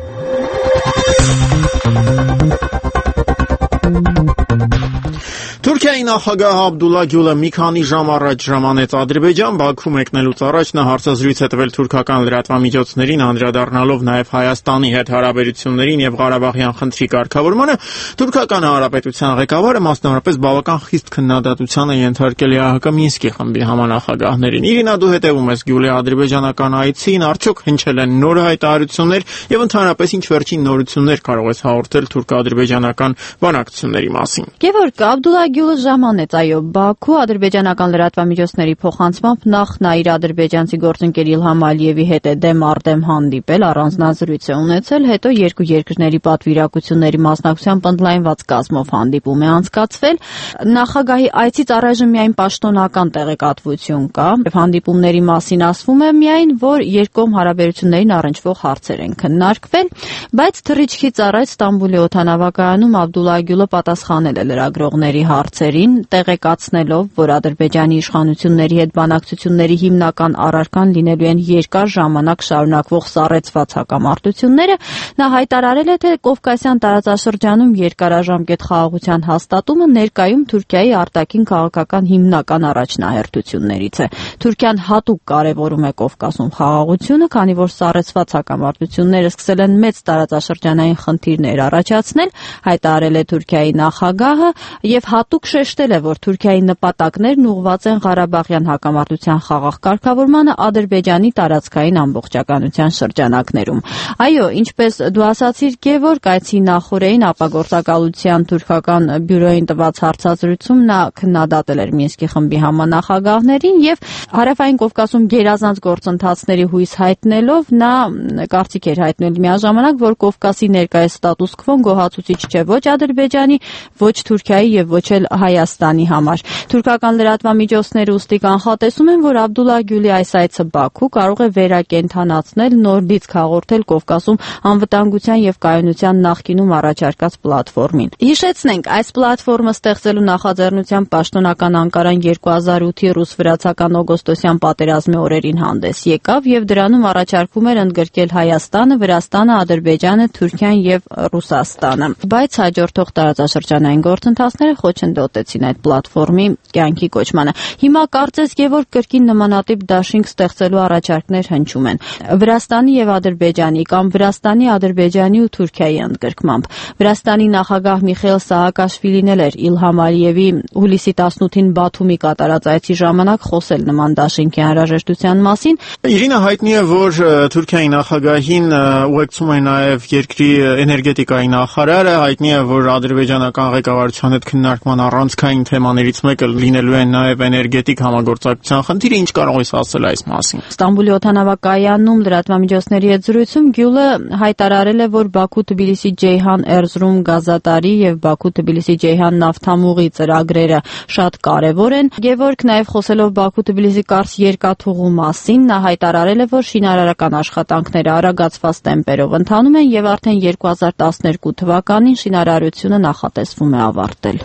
Թուրքիայի նախագահ Աբդուլլա Գյուլը մի քանի ժամ առաջ ժամանեց Ադրբեջան, Բաքու մեկնելուց առաջ նա հարցազրույց է տվել թուրքական լրատվամիջոցներին, անդրադառնալով նաև Հայաստանի հետ հարաբերություններին եւ Ղարաբաղյան խնդրի կարգավորմանը։ Թուրքական հանրապետության ղեկավարը մասնավորապես բավական խիստ քննադատության է ենթարկել ԵԱՀԿ Մինսկի խմբի համանախագահներին։ Իրինա, դու հետևում ես Գյուլի ադրբեջանական այցին, արդյոք հնչել են նոր հայտարարություններ եւ ընդհանրապես ինչ վերջին նորություններ կարող ես հաղորդել թուրք-ադրբեջանական բանակցությունների մասին։ Գևորգ, Աբդուլլա Գյուլը ժամանեց այո Բաքու, ադրբեջանական լրատվամիջոցների փոխանցմամբ նախ նա իր ադրբեջանցի գործընկեր Իլհամ Ալիևի հետ է դեմ առ դեմ հանդիպել, առանձնազրույց է ունեցել, հետո երկու երկրների պատվիրակությունների մասնակցությամբ ընդլայնված կազմով հանդիպում է անցկացվել։ Նախագահի այցից առայժմ միայն պաշտոնական տեղեկատվություն կա, եւ հանդիպումների մասին ասվում է միայն, որ երկկողմ հարաբերություններին առնչվող հարցեր են քննարկվել, բայց թռիչքից առաջ Ստամբուլի օդանավակայանում Աբդուլլա Գյուլը պատասխանել է լրագրողների հարցերին, տեղեկացնելով, որ Ադրբեջանի իշխանությունների հետ բանակցությունների հիմնական առարկան լինելու են երկար ժամանակ շարունակվող սառեցված հակամարտությունները, նա հայտարարել է, թե Կովկասյան տարածաշրջանում երկարաժամկետ խաղաղության հաստատումը ներկայում Թուրքիայի արտաքին քաղաքական հիմնական առաջնահերթություններից է։ Թուրքիան հատուկ կարևորում է Կովկասում խաղաղությունը, քանի որ սառեցված հակամարտությունները սկսել են մեծ տարածաշրջանային խնդիրներ առաջացնել, հայտարարել է Թուրքիայի նախագահը եւ հատուկ շեշտել է, որ Թուրքիայի նպատակներն ուղղված են Ղարաբաղյան հակամարտության խաղաղ կարգավորմանը Ադրբեջանի տարածքային ամբողջականության շրջանակներում։ Այո, ինչպես դու ասացիր, Գևորգ, այցի նախօրեին ապագործակալության թուրքական բյուրոյին տված հարցազրույցում նա քննադատել էր Մինսկի խմբի համանախագահներին եւ Հարավային Կովկասում գերազանց գործընթացների հույս հայտնելով նա կարծիք էր հայտնել միաժամանակ, որ Կովկասի ներկայիս ստատուս քվոն գոհացուցիչ չէ ոչ Ադրբեջանի, ոչ Թուրքիայի եւ ոչ էլ Հայաստանի համար։ Թուրքական լրատվամիջոցները ուստի կանխատեսում են, որ Աբդուլլա Գյուլի այս այցը Բաքու կարող է վերակենդանացնել նոր դիցք հաղորդել Կովկասում անվտանգության եւ կայունության նախկինում առաջարկած պլատֆորմին։ Հիշեցնենք, այս պլատֆորմը ստեղծելու նախաձեռնությամբ պաշտոնական Անկարան երկու հազար ութի ռուս-վրացական օգոստոսյան պատերազմի օրերին հանդես եկավ եւ դրանում առաջարկվում էր ընդգրկել Հայաստանը, Վրաստանը, Ադրբեջանը, Թուրքիան եւ Ռուսաստանը։ Բայց հաջորդող տարածաշրջանային գործընթացները խոչընդոտեցին այդ պլատֆորմի կյանքի կոչմանը։ Հիմա կարծես Գևորգ կրկին նմանատիպ դաշինք ստեղծելու առաջարկներ հնչում են Վրաստանի եւ Ադրբեջանի կամ Վրաստանի, Ադրբեջանի ու Թուրքիայի ընդգրկմամբ։ Վրաստանի նախագահ Միխայիլ Սահակաշվիլին էր Իլհամ Ալիևի հուլիսի տասնութին Բաթումի կատարած այցի ժամանակ խոսել նման դաշինքի անհրաժեշտության մասին։ Իրինա, հայտնի է, որ Թուրքիայի նախագահին ուղեկցում է նաեւ երկրի էներգետիկայի նախարարը, հայտնի է, որ ադրբեջանական ղեկավարության հետ քննարկման առանցքային թեմաներից մեկը լինելու են նաեւ էներգետիկ համագործակցության խնդիրը, ինչ կարող ես ասել այս մասին։ Ստամբուլի օդանավակայանում լրատվամիջոցների հետ զրույցում Գյուլը հայտարարել է, որ Բաքու-Թբիլիսի-Ջեյհան Էրզրում գազատարի եւ Բաքու-Թբիլիսի-Ջեյհան նավթամուղի ծրագրերը շատ կարեւոր են։ Գևորգ նաեւ խոսելով Բաքու-Թբիլիսի կարս երկաթուղու մասին, նա հայտարարել է, որ շինարարական աշխատանքները արագացված տեմպերով ընթանում են եւ արդեն երկու հազար տասներկու թվականին շինարարությունը նախատեսվում է ավարտել։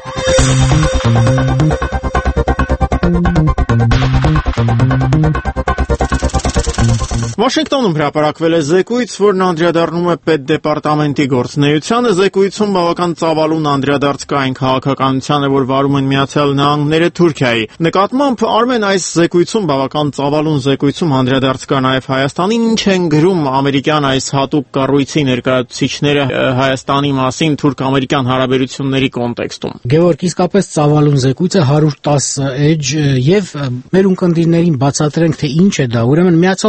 Վաշինգտոնում հրապարակվել է զեկույց, որն անդրադառնում է պետդեպարտամենտի գործունեությանը։ Զեկույցում բավական ծավալուն անդրադարձ կա այն քաղաքականությանը, որ վարում են Միացյալ Նահանգները Թուրքիայի նկատմամբ։ Արմեն, այս զեկույցում բավական ծավալուն զեկույցում անդրադարձ կա նաև Հայաստանին, ինչ են գրում ամերիկյան այս հատուկ կառույցի ներկայացուցիչները Հայաստանի մասին թուրք-ամերիկյան հարաբերությունների կոնտեքստում։ Գևորգ, իսկապես ծավալուն զեկույց է, հարյուր տասը էջ, եւ մեր ունկնդիրներին բացատրենք, թե ինչ է դա։ Ուրեմն Միացյալ Նահանգները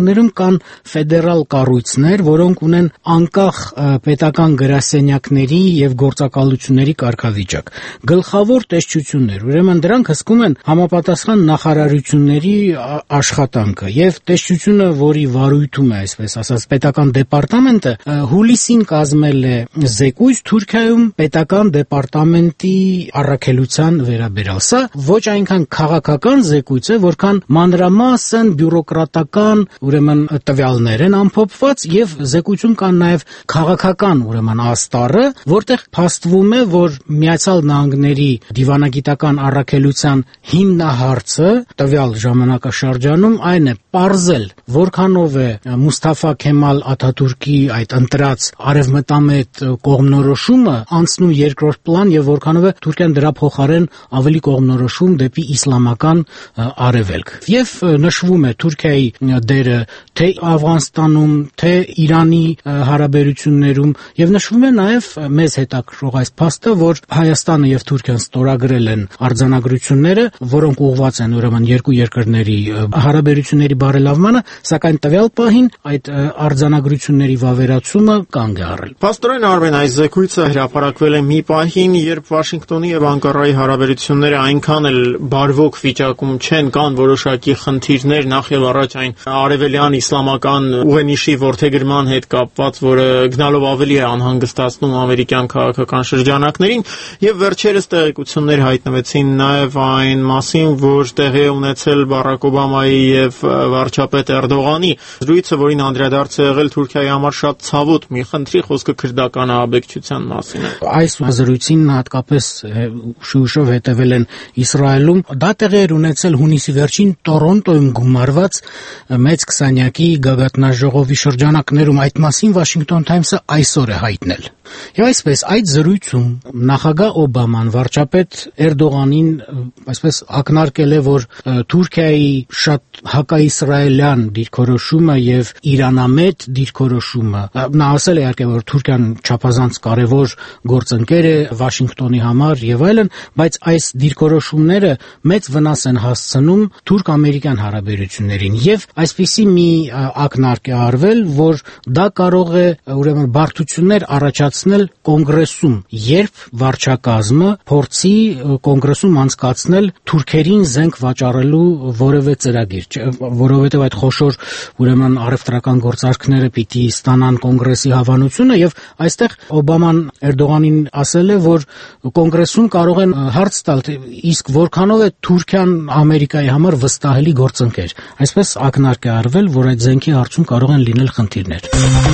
հանրապետություններում կան ֆեդերալ կառույցներ, որոնք ունեն անկախ պետական գրասենյակների եւ գործակալությունների կարգավիճակ, գլխավոր տեսչություններ, ուրեմն դրանք հսկում են համապատասխան նախարարությունների աշխատանքը եւ տեսչությունը, որի վարույթում է, այսպես ասած, պետական դեպարտամենտը հուլիսին կազմել է զեկույց Թուրքիայում պետական դեպարտամենտի առաքելության վերաբերյալ։ Սա ոչ այնքան քաղաքական զեկույց է, որքան մանրամասն բյուրոկրատական, ուրեմն տվյալներ են ամփոփված եւ զեկույցում կան նաեւ քաղաքական, ուրեմն աստառը, որտեղ փաստվում է, որ Միացյալ Նահանգների դիվանագիտական առաքելության հիմնահարցը տվյալ ժամանակաշրջանում այն է պարզել, որքանով է Մուստաֆա Քեմալ Աթաթուրքի այդ ընտրած արևմտամետ կողմնորոշումը անցնում երկրորդ պլան եւ որքանով է Թուրքիան դրա փոխարեն ավելի կողմնորոշում դեպի իսլամական արևելք։ Եվ նշվում է Թուրքիայի դերը թե Աֆղանստանում, թե Իրանի հարաբերություններում եւ նշվում է նաեւ մեզ հետաքրող այս փաստը, որ Հայաստանը եւ Թուրքիան ստորագրել են արձանագրությունները, որոնք ուղղված են ուրեմն երկու երկրների հարաբերությունների բարելավմանը, սակայն տվյալ պահին այդ արձանագրությունների վավերացումը կանգ է առել։ Պաստորեն Արմեն, այս զեկույցը հրապարակվել է մի պահին, երբ Վաշինգտոնի եւ Անկարայի հարաբերությունները այնքան էլ բարվոք վիճակում չեն, կան որոշակի խնդիրներ, նախ եւ առաջ այն արևելյան իսլամական ուղենիշի որդեգրման հետ կապված, որը գնալով ավելի է անհանգստացնում ամերիկյան քաղաքական շրջանակներին, եւ վերջերս տեղեկություններ հայտնվեցին նաեւ այն մասին, որ տեղի է ունեցել Բարակ Օբամայի եւ վարչապետ Էրդողանի զրույցը, որին անդրադարձ է եղել Թուրքիայի համար շատ ցավոտ մի խնդրի, խոսքը քրդական ահաբեկչության մասին է։ Այս զրույցին հատկապես շուշով հետևել են Իսրայելում, դա տեղի էր ունեցել հունիսի վերջին Տորոնտոյում գումարված մեծ քսանյակի գագաթնաժողովի շրջանակներում, այդ մասին Washington Times-ը այսօր է հայտնել։ Եվ այսպես այդ զրույցում նախագահ Օբաման վարչապետ Էրդողանին այսպես ակնարկել է, որ Թուրքիայի շատ հակաիսրայելյան դիրքորոշումը եւ իրանամետ դիրքորոշումը, նա ասել է իհարկե, որ Թուրքիան չափազանց կարևոր գործընկեր է Վաշինգտոնի համար եւ այլն, բայց այս դիրքորոշումները մեծ վնաս են հասցնում թուրք-ամերիկյան հարաբերություններին եւ այսպիսի մի ակնարկ է արվել, որ դա կարող է ուրեմն բարդություններ առաջացնել կոնգրեսում, երբ վարչակազմը փորձի կոնգրեսում անցկացնել թուրքերին զենք վաճառելու որևէ ծրագիր, որովհետեւ այդ խոշոր ուրեմն առևտրական գործարքները պիտի ստանան կոնգրեսի հավանությունը եւ այստեղ Օբաման Էրդողանին ասել է, որ կոնգրեսում կարող են հարց տալ, իսկ որքանով է Թուրքիան Ամերիկայի համար վստահելի գործընկեր։ Այսպես ակնարկ է արվել, որ այդ զենքի հարցում կարող են լինել խնդիրներ։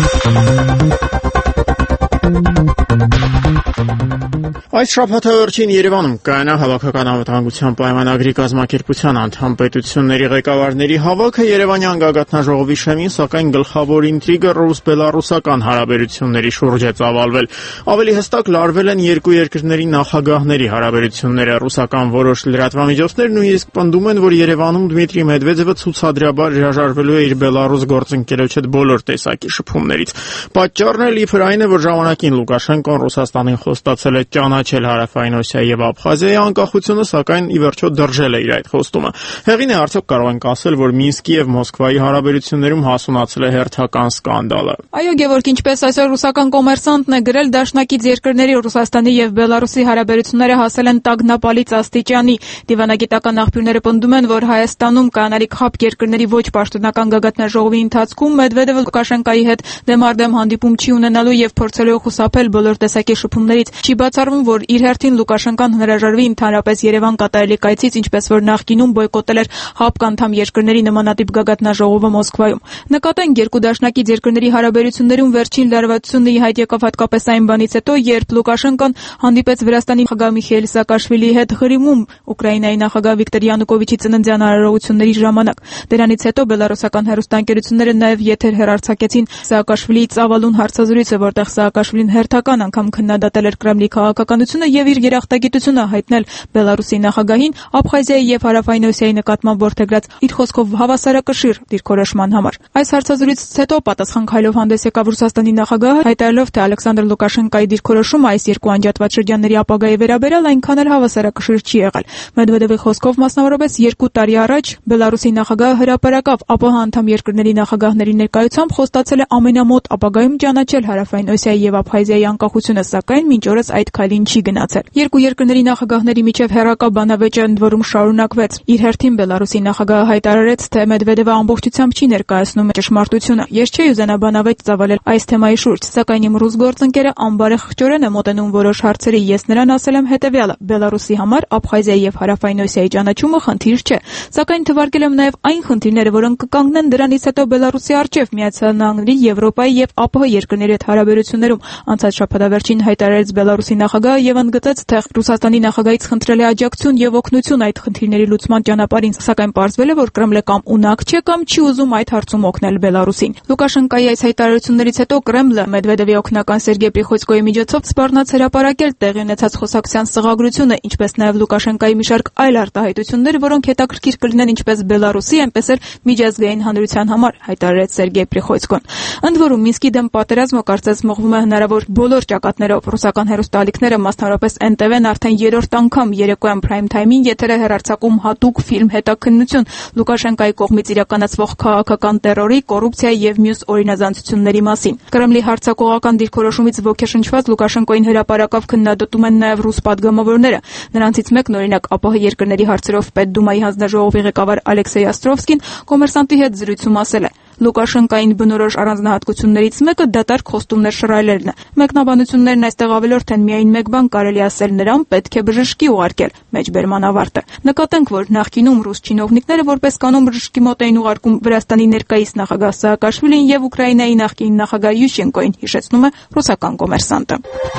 Այս շաբաթավերջին Երևանում կայանա Հավաքական անվտանգության պայմանագրի կազմակերպության անդամ պետությունների ղեկավարների հավաքը Երևանյան գագաթնաժողովի շեմին, սակայն գլխավոր ինտրիգը ռուս-բելառուսական հարաբերությունների շուրջ է ծավալվել։ Ավելի հստակ լարվել են երկու երկրների նախագահների հարաբերությունները։ Ռուսական որոշ լրատվամիջոցներ նույնիսկ պնդում են, որ Երևանում Դմիտրի Մեդվեդևը ցուցադրաբար հրաժարվելու է իր բելառուս գործընկերոջ հետ բոլոր տեսակի շփումներից։ Պատճառն էլ իբր այն է, որ ժամանակին Լուկաշենկոն Ռուսաստանին խոստացել է ճանաչել Հարավային Օսիայի եւ Աբխազիայի անկախությունը, սակայն ի վերջո դրժել է իր այդ խոստումը։ Հեղին է արդյոք կարող ենք ասել, որ Մինսկի եւ Մոսկվայի հարաբերություններում հասունացել է հերթական սկանդալը։ Այո, Գևորգ, ինչպես այսօր ռուսական կոմերսանտն է գրել, դաշնակից երկրների Ռուսաստանի եւ Բելարուսի հարաբերությունները հասել են տագնապալից աստիճանի։ Դիվանագիտական աղբյուրները պնդում են, որ Հայաստանում կանալիք խապ երկրների ոչ պաշտոնական գագաթնաժողովի ընթացքում Մեդվեդևը Լուկաշենկայի հետ դեմարդեմ հանդիպում չի ունենալու եւ փորձելու խուսափել բոլոր տեսակի շփումներից։ Չի բացառվում, որ իր հերթին Լուկաշենկան հրաժարվի ընդհանրապես Երևան կատարելի կայցից, ինչպես որ նախկինում բոյկոտել էր ՀԱՊԿ անդամ երկրների նմանատիպ գագաթնաժողովը Մոսկվայում։ Նկատենք, երկու դաշնակից երկրների հարաբերություններում վերջին լարվածությունը ի հայտ եկավ հատկապես այն բանից հետո, երբ Լուկաշենկան հանդիպեց Վրաստանի նախագահ Միխայիլ Սաակաշվիլիի հետ Ղրիմում Ուկրաինայի նախագահ Վիկտոր Յանուկովիչի ծննդյան արարողությունների ժամանակ։ Դրանից հետո բելառուսական հեռուստաընկերությունները նաև եթեր հեռարձակեցին Սաակաշվիլիի ծավալուն հարցազրույցը, որտեղ Սաակաշվիլին Սաակաշվիլին հերթական անգամ քննադատել էր Կրեմլի քաղաքականությունը եւ իր երախտագիտությունը հայտնել Բելարուսի նախագահին Աբխազիայի եւ Հարավային Օսիայի նկատմամբ որդեգրած իր խոսքով հավասարակշիռ դիրքորոշման համար։ Այս հարցազրույցից հետո պատասխան քայլով հանդես եկավ Ռուսաստանի նախագահը, հայտարարելով, թե Ալեքսանդր Լուկաշենկոյի դիրքորոշումը այս երկու անջատված շրջանների ապագայի վերաբերյալ այնքան էլ հավասարակշիռ չի եղել։ Մեդվեդևի խոսքով մասնավորապես երկու տարի առաջ Բելարուսի նախագահը հրապարակավ ԱՊՀ անդամ երկրների նախագահների ներկայությամբ խոստացել է ամենամոտ ապագայում ճանաչել Հարավային Օսիայի եւ Աբխազիայի անկախությունը, սակայն մինչ օրս այդ քայլին չի գնացել։ Երկու երկրների նախագահների միջև հերակա բանավեճը ընդ որում շարունակվեց։ Իր հերթին Բելարուսի նախագահը հայտարարեց, թե Մեդվեդևը ամբողջությամբ չի ներկայացնում ճշմարտությունը։ Ես չէի ուզենա բանավեճ ծավալել այս թեմայի շուրջ, սակայն իմ ռուս գործընկերը անբարեխճորեն է մոտենում որոշ հարցերի։ Ես նրան ասել եմ հետեւյալը. Բելարուսի համար Աբխազիայի եւ Հարավային Օսիայի ճանաչումը խնդիր չէ, սակայն թվարկել եմ նաեւ այն խնդիրները, որոնք կկանգնեն դրանից հետո Բելարուսի առջեւ Միացյալ Նահանգների, Եվրոպայի եւ ԱՊՀ երկրների հետ հարաբերություններում։ Անցած շաբաթավերջին հայտարարեց Բելարուսի նախագահը եւ ընդգծեց, թե Ռուսաստանի նախագահից խնդրել է աջակցություն եւ օգնություն այդ խնդիրների լուծման ճանապարհին, սակայն պարզվել է, որ Կրեմլը կամ ունակ չէ կամ չի ուզում այդ հարցում օգնել Բելարուսին։ Լուկաշենկոյի այս հայտարարություններից հետո Կրեմլը Մեդվեդևի օգնական Սերգեյ Պրիխոցկոյի միջոցով սպառնաց հրապարակել տեղի ունեցած խոսակցության սղագրությունը, ինչպես նաեւ Լուկաշենկոյի մի շարք այլ արտահայտություններ, որոնք հետաքրքիր կլինեն ինչպես Բելարուսի, այնպես էլ միջազգային հանրության համար, հայտարարեց Սերգեյ Պրիխոցկոն։ Ընդ որում Մինսկի դեմ պատերազմը կարծես մղվում է հնարավոր բոլոր ճակատներով։ Ռուսական հեռուստաալիքները, մասնավորապես Էն Տե Վեն, արդեն երրորդ անգամ երեկոյան prime time-ին եթեր է հեռարձակում հատուկ ֆիլմ հետաքննություն Լուկաշենկոյի կողմից իրականացվող քաղաքական տերորի, կոռուպցիայի եւ մյուս օրինազանցությունների մասին։ Կրեմլի հարձակողական դիրքորոշումից ոգեշնչված Լուկաշենկոյին հրապարակավ քննադատում են նաեւ ռուս падգամավորները։ Նրանցից մեկն, օրինակ, ԱՊՀ երկրների հարցերով Պետդումայի հանձնաժողովի ղեկավար Ալեքսեյ Աստրովսկին Կոմերսանտի հետ զրույցում ասել է. Լուկաշենկոյին բնորոշ առանձնահատկություններից մեկը դատարկ խոստումներ շռայլելն է։ Մեկնաբանություններն այստեղ ավելորդ են, միայն մեկ բան կարելի ասել, նրան պետք է բժշկի ուղարկել, մեջբերման ավարտը։ Նկատենք, որ նախկինում ռուս չինովնիկները որպես կանոն բժշկի մոտ էին ուղարկում Վրաստանի ներկայիս նախագահ Սաակաշվիլին եւ Ուկրաինայի նախկին նախագահ Յուշենկոին, հիշեցնում է ռուսական Կոմերսանտը։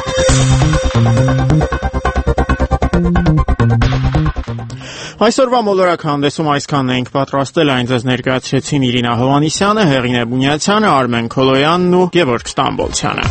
Այսօրվա մոլորակ հանդեսում այսքանն էինք պատրաստել, այն ձեզ ներկայացրեցին Իրինա Հովհաննիսյանը, Հեղինե Բունյացյանը, Արմեն Քոլոյանն ու Գևորգ Ստամբոլցյանը։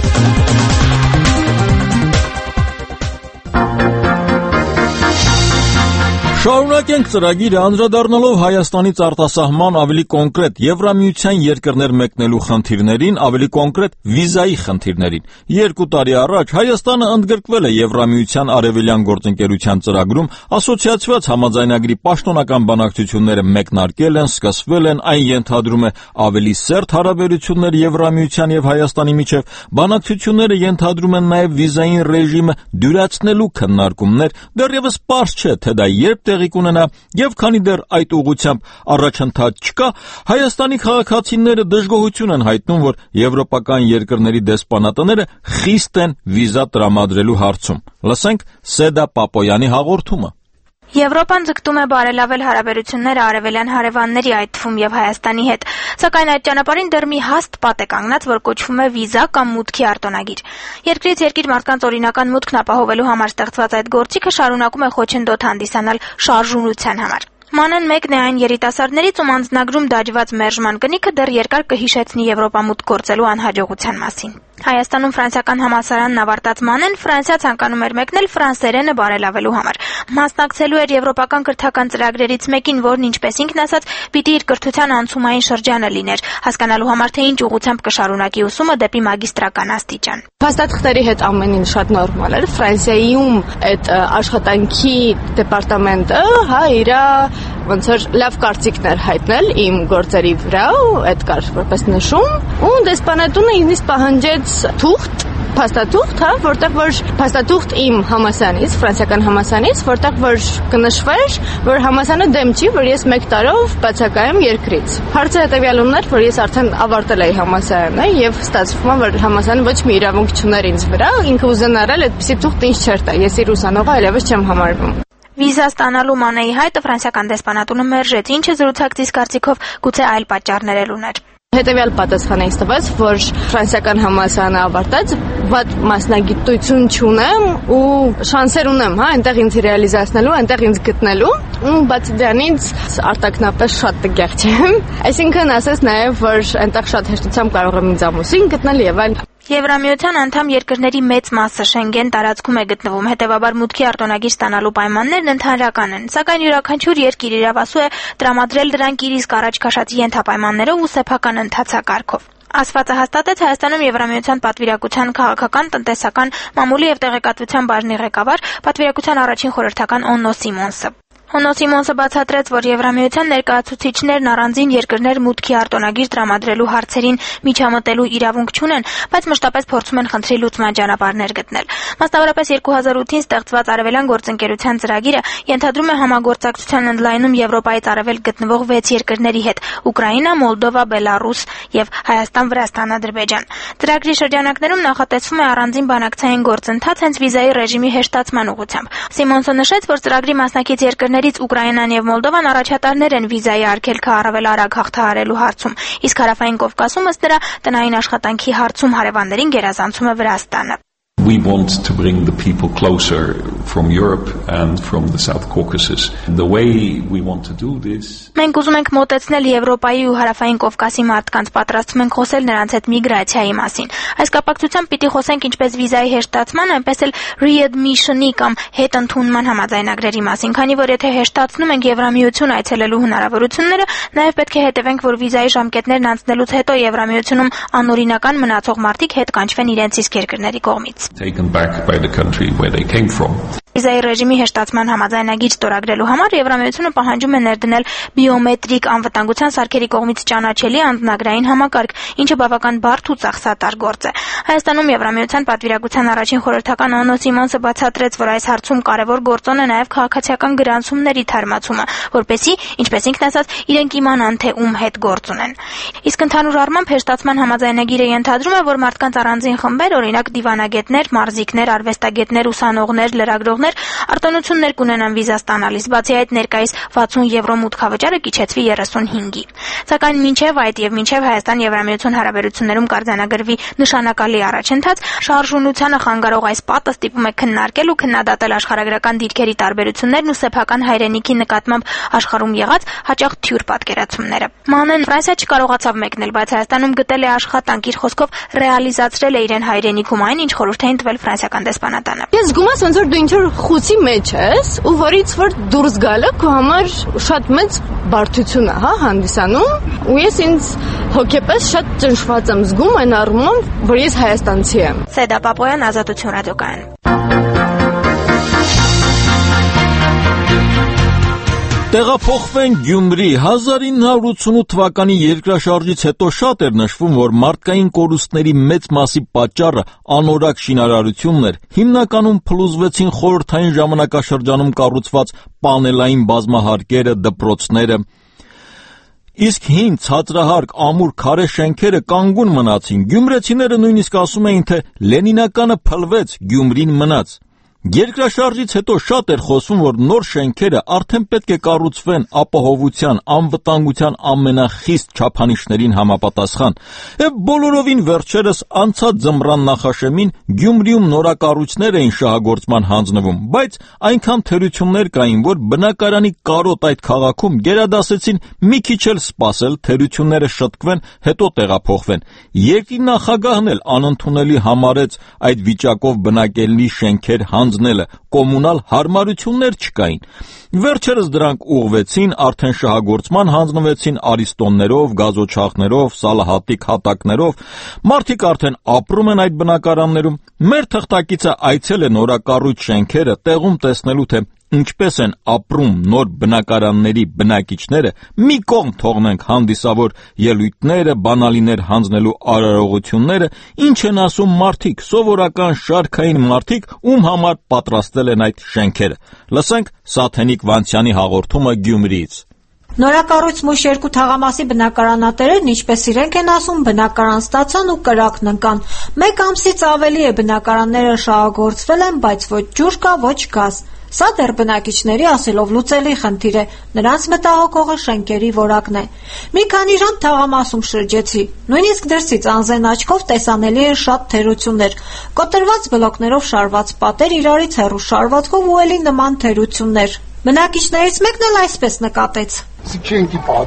Շարունակենք ծրագիրը անդրադառնալով Հայաստանից արտասահման ավելի կոնկրետ Եվրամիության երկրներ մեկնելու խնդիրներին, ավելի կոնկրետ վիզայի խնդիրներին։ Երկու տարի առաջ Հայաստանը ընդգրկվել է Եվրամիության արևելյան գործընկերության ծրագրում, ասոցիացված համաձայնագրի պաշտոնական բանակցությունները մեկնարկել են, սկսվել են, այն ենթադրում է ավելի սերտ հարաբերություններ Եվրամիության եւ Հայաստանի միջև, բանակցությունները ենթադրում են նաեւ վիզային ռեժիմը դյուրացնելու քննարկումներ, դեռևս պարզ չէ, թե դա երբ տեղի կունենա, եւ քանի դեռ այդ ուղղությամբ առաջընթաց չկա, Հայաստանի քաղաքացիները դժգոհություն են հայտնում, որ եվրոպական երկրների դեսպանատները խիստ են վիզա տրամադրելու հարցում։ Լսենք Սեդա Պապոյանի հաղորդումը։ Եվրոպան ձգտում է բարելավել հարաբերությունները արևելյան հարևանների, այդ թվում եւ Հայաստանի հետ, սակայն այդ ճանապարհին դեռ մի հաստ պատ է կանգնած, որ կոչվում է վիզա կամ մուտքի արտոնագիր։ Երկրից երկիր մարդկանց օրինական մուտքն ապահովելու համար ստեղծված այդ գործիքը շարունակում է խոչընդոտ հանդիսանալ շարժունության համար։ Մանեն մեկն է այն երիտասարդներից, ում անձնագրում դաջված մերժման կնիքը դեռ երկար կհիշեցնի Եվրոպամուտք գործելու անհաջողության մասին։ Հայաստանում ֆրանսիական համալսարանն ավարտած Մանեն Ֆրանսիա ցանկանում էր մեկնել ֆրանսերենը բարելավելու համար։ Մասնակցելու էր եվրոպական կրթական ծրագրերից մեկին, որն, ինչպես ինքն ասաց, պիտի իր կրթության անցումային շրջանը լիներ, հասկանալու համար, թե ինչ ուղղությամբ կշարունակի ուսումը դեպի մագիստրական աստիճան։ Փաստաթղթերի հետ ամեն ինչ շատ նորմալ էր։ Ֆրանսիայում այդ աշխատանքի դեպարտամենտը, հա, իր ոնց որ լավ կարծիքներ հայտնել իմ գործերի վրա, այդ կար որպես նշում, ու դեսպանատունը ինձ պահանջեց թուղթ, փաստաթուղթ, հա, որտեղ որ փաստաթուղթ իմ համալսարանից, ֆրանսիական համալսարանից, որտեղ որ կնշվեր, որ համալսարանը դեմ չի, որ ես մեկ տարով բացակայեմ երկրից։ Հարցը հետևյալն էր, որ ես արդեն ավարտել էի համալսարանը եւ ստացվում է, որ համալսարանը ոչ մի իրավունք չուներ ինձ վրա, ինքը ուզենարել այդպիսի թուղթ ինձ չէր տա, ես իր ուսանողը այլևս չեմ համարվում։ Վիզա ստանալու Մանեի հայտը ֆրանսիական դեսպանատունը մերժեց, ինչը զրուցակցից կարծիքով գուցե այլ պատճառներ էլ ուներ։ Հետևյալ պատասխանը ինձ տվեց, որ ֆրանսիական համալսարանը ավարտած, վատ մասնագիտություն չունեմ ու շանսեր ունեմ, հա, այնտեղ ինձ ռեալիզացնելու, այնտեղ ինձ գտնելու, ու բացի դրանից արտակնապես շատ տգեղ չեմ։ Այսինքն ասես նաև, որ այնտեղ շատ հեշտությամբ կարող եմ ինձ ամուսին գտնել եւ այլ։ Եվրամիության անդամ երկրների մեծ մասը Շենգեն տարածքում է գտնվում, հետևաբար մուտքի արտոնագիր ստանալու պայմաններն ընդհանրական են, սակայն յուրաքանչյուր երկիր իրավասու է տրամադրել դրանք իր իսկ առաջ քաշած ենթապայմաններով ու սեփական ընթացակարգով։ Ասվածը հաստատեց Հայաստանում Եվրամիության պատվիրակության քաղաքական, տնտեսական, մամուլի եւ տեղեկատվության բաժնի ղեկավար, պատվիրակության առաջին խորհրդական Օննո Սիմոնսը։ Օննո Սիմոնսը բացատրեց, որ Եվրամիության ներկայացուցիչներն առանձին երկրներ մուտքի արտոնագիր տրամադրելու հարցերին միջամտելու իրավունք չունեն, բայց մշտապես փորձում են խնդրի լուծման ճանապարհներ գտնել։ Մասնավորապես երկու հազար ութին ստեղծված Արևելյան գործընկերության ծրագիրը ենթադրում է համագործակցության ընդլայնում Եվրոպայից արևել գտնվող վեց երկրների հետ՝ Ուկրաինա, Մոլդովա, Բելարուս եւ Հայաստան, Վրաստան, Ադրբեջան։ Ծրագրի շրջանակներում նախատեսվում է առանձին բանակցային գործընթաց հենց վիզայի ռեժիմի հեշտացման ուղղությամբ։ Սիմոնսը նշեց, որ ծրագրի մասնակից երկրներ Ուկրաինան եւ Մոլդովան առաջատարներ են վիզայի արգելքը առավել արագ հաղթահարելու հարցում, իսկ Հարավային Կովկասում ըստ նրա տնային աշխատանքի հարցում հարևաններին գերազանցում է Վրաստանը։ We want to bring the people closer from Europe and from the South Caucasus. The way we want to do this. Մենք ուզում ենք մոտեցնել Եվրոպայի ու Հարավային Կովկասի մարդկանց, պատրաստվում ենք խոսել նրանց հետ միգրացիայի մասին։ Այս կապակցությամբ պիտի խոսենք ինչպես վիզայի հեշտացման, այնպես էլ readmission-ի կամ հետընդունման համաձայնագրերի մասին, քանի որ եթե հեշտացնում ենք Եվրամիություն այցելելու հնարավորությունները, նաև պետք է հետևենք, որ վիզայի ժամկետներն անցնելուց հետո Եվրամիությունում անօրինական մնացող մարդիկ հետ կանչվեն իրենց իսկ երկրների կողմից։ Taken back by the country where they came from. Վիզայի ռեժիմի հեշտացման համաձայնագիր ստորագրելու համար Եվրամիությունը պահանջում է ներդնել բիոմետրիկ անվտանգության սարքերի կողմից ճանաչելի անձնագրային համակարգ, ինչը բավական բարդ ու ծախսատար գործ է։ Հայաստանում Եվրամիության պատվիրակության առաջին խորհրդական Օննո Սիմոնսը բացատրեց, որ այս հարցում կարևոր գործոն է նաև քաղաքացիական գրանցումների թարմացումը, որպեսզի, ինչպես ինքն ասաց, իրենք իմանան, թե ում հետ գործ ունեն։ Իսկ ընդհանուր առմամբ հեշտացման համաձայնագիրը ենթադրում է, որ մարդկանց առանձին խմբեր, օրինակ դիվանագետներ, մարզիկներ, արվեստագետներ, ուսանողներ, լրագրողներ արտոնություններ կունենան վիզա ստանալիս, բացի այդ ներկայիս վաթսուն եվրո մուտքավճարը կիչեցվի երեսունհինգի։ Սակայն մինչև այդ եւ մինչև Հայաստան-Եվրամիություն հարաբերություններում կարձանագրվի նշանակալի առաջընթաց, շարժունությանը խանգարող այս պատը ստիպում է քննարկել ու քննադատել աշխարհագրական դիրքերի տարբերություններն ու սեփական հայրենիքի նկատմամբ աշխարհում եղած հաճախ թյուր պատկերացումները։ Մանեն Ֆրանսիա չկարողացավ մեկնել, բայց Հայաստանում գտել է աշխատանք, իր խոսքով ռեալիզացրել է իրեն հայրենիքում այն, ինչ խորհուրդ էին տվել ֆրանսիական դեսպանատանը։ Ես զգում եմ, ոնց որ դու ինչ-որ խուցի մեջ ես, ու որից որ դուրս գալը քո համար շատ մեծ բարդություն է, հա, հանդիսանում, ու ես ինձ հոգեպես շատ ճնշված եմ զգում այն առումով, որ ես հայաստանցի եմ։ Սեդա Պապոյան, Ազատություն ռադիոկայան։ Տեղափոխվեն Գյումրի հազար ինը հարյուր ութսունութ թվականի երկրաշարժից հետո շատ էր նշվում, որ մարդկային կորուստների մեծ մասի պատճառը անորակ շինարարությունն էր, հիմնականում փլուզվեցին խորհրդային ժամանակաշրջանում կառուցված պանելային բազմահարկերը, դպրոցները, իսկ հին ցածրահարկ ամուր քարե շենքերը կանգուն մնացին, գյումրեցիները նույնիսկ ասում էին, թե Լենինականը փլվեց, Գյումրին մնաց։ Երկրաշարժից հետո շատ էր խոսվում, որ նոր շենքերը արդեն պետք է կառուցվեն ապահովության, անվտանգության ամենախիստ չափանիշներին համապատասխան, եւ բոլորովին վերջերս անցած ձմռան նախաշեմին Գյումրիում նորակառույցներ էին շահագործման հանձնվում, բայց այնքան թերություններ կային, որ բնակարանի կարոտ այդ քաղաքում գերադասեցին մի քիչ էլ սպասել, թերությունները շտկվեն, հետո տեղափոխվեն։ Երկրի նախագահն էլ անընդունելի համարեց այդ վիճակով բնակելի շենքեր հանձնելը, կոմունալ հարմարություններ չկային։ Վերջերս դրանք ուղղվեցին, արդեն շահագործման հանձնվեցին արիստոններով, գազոչախներով, սալահատիկ հատակներով, մարդիկ արդեն ապրում են այդ բնակարաններում։ Մեր թղթակիցը այցել է նորակառույց շենքերը տեղում տեսնելու, թե ինչպես են ապրում նոր բնակարանների բնակիչները, մի կողմ թողնենք հանդիսավոր ելույթները, բանալիներ հանձնելու արարողությունները, ինչ են ասում մարդիկ, սովորական շարքային մարդիկ, ում համար պատրաստել են այդ շենքերը։ Լսենք Սաթենիկ Վանցյանի հաղորդումը Գյումրիից։ Նորակառույց մուշ երկու թաղամասի բնակարանատերերն, ինչպես իրենք են ասում, բնակարան ստացան ու կրակն ընկան։ Մեկ ամսից ավելի է բնակարանները շահագործվել են, բայց ոչ ջուր կա, ոչ գազ։ Սա դեռ բնակիչների ասելով լուծելի խնդիր է, նրանց մտահոգողը շենքերի որակն է։ Մի քանի ժամ թաղամասում շրջեցի, նույնիսկ դրսից անզեն աչքով տեսանելի են շատ թերություններ, կոտրված բլոկներով շարված պատեր, իրարից հեռու շարվածքով ու էլի նման թերություններ։ Բնակիչներից մեկն էլ այսպես նկատեց.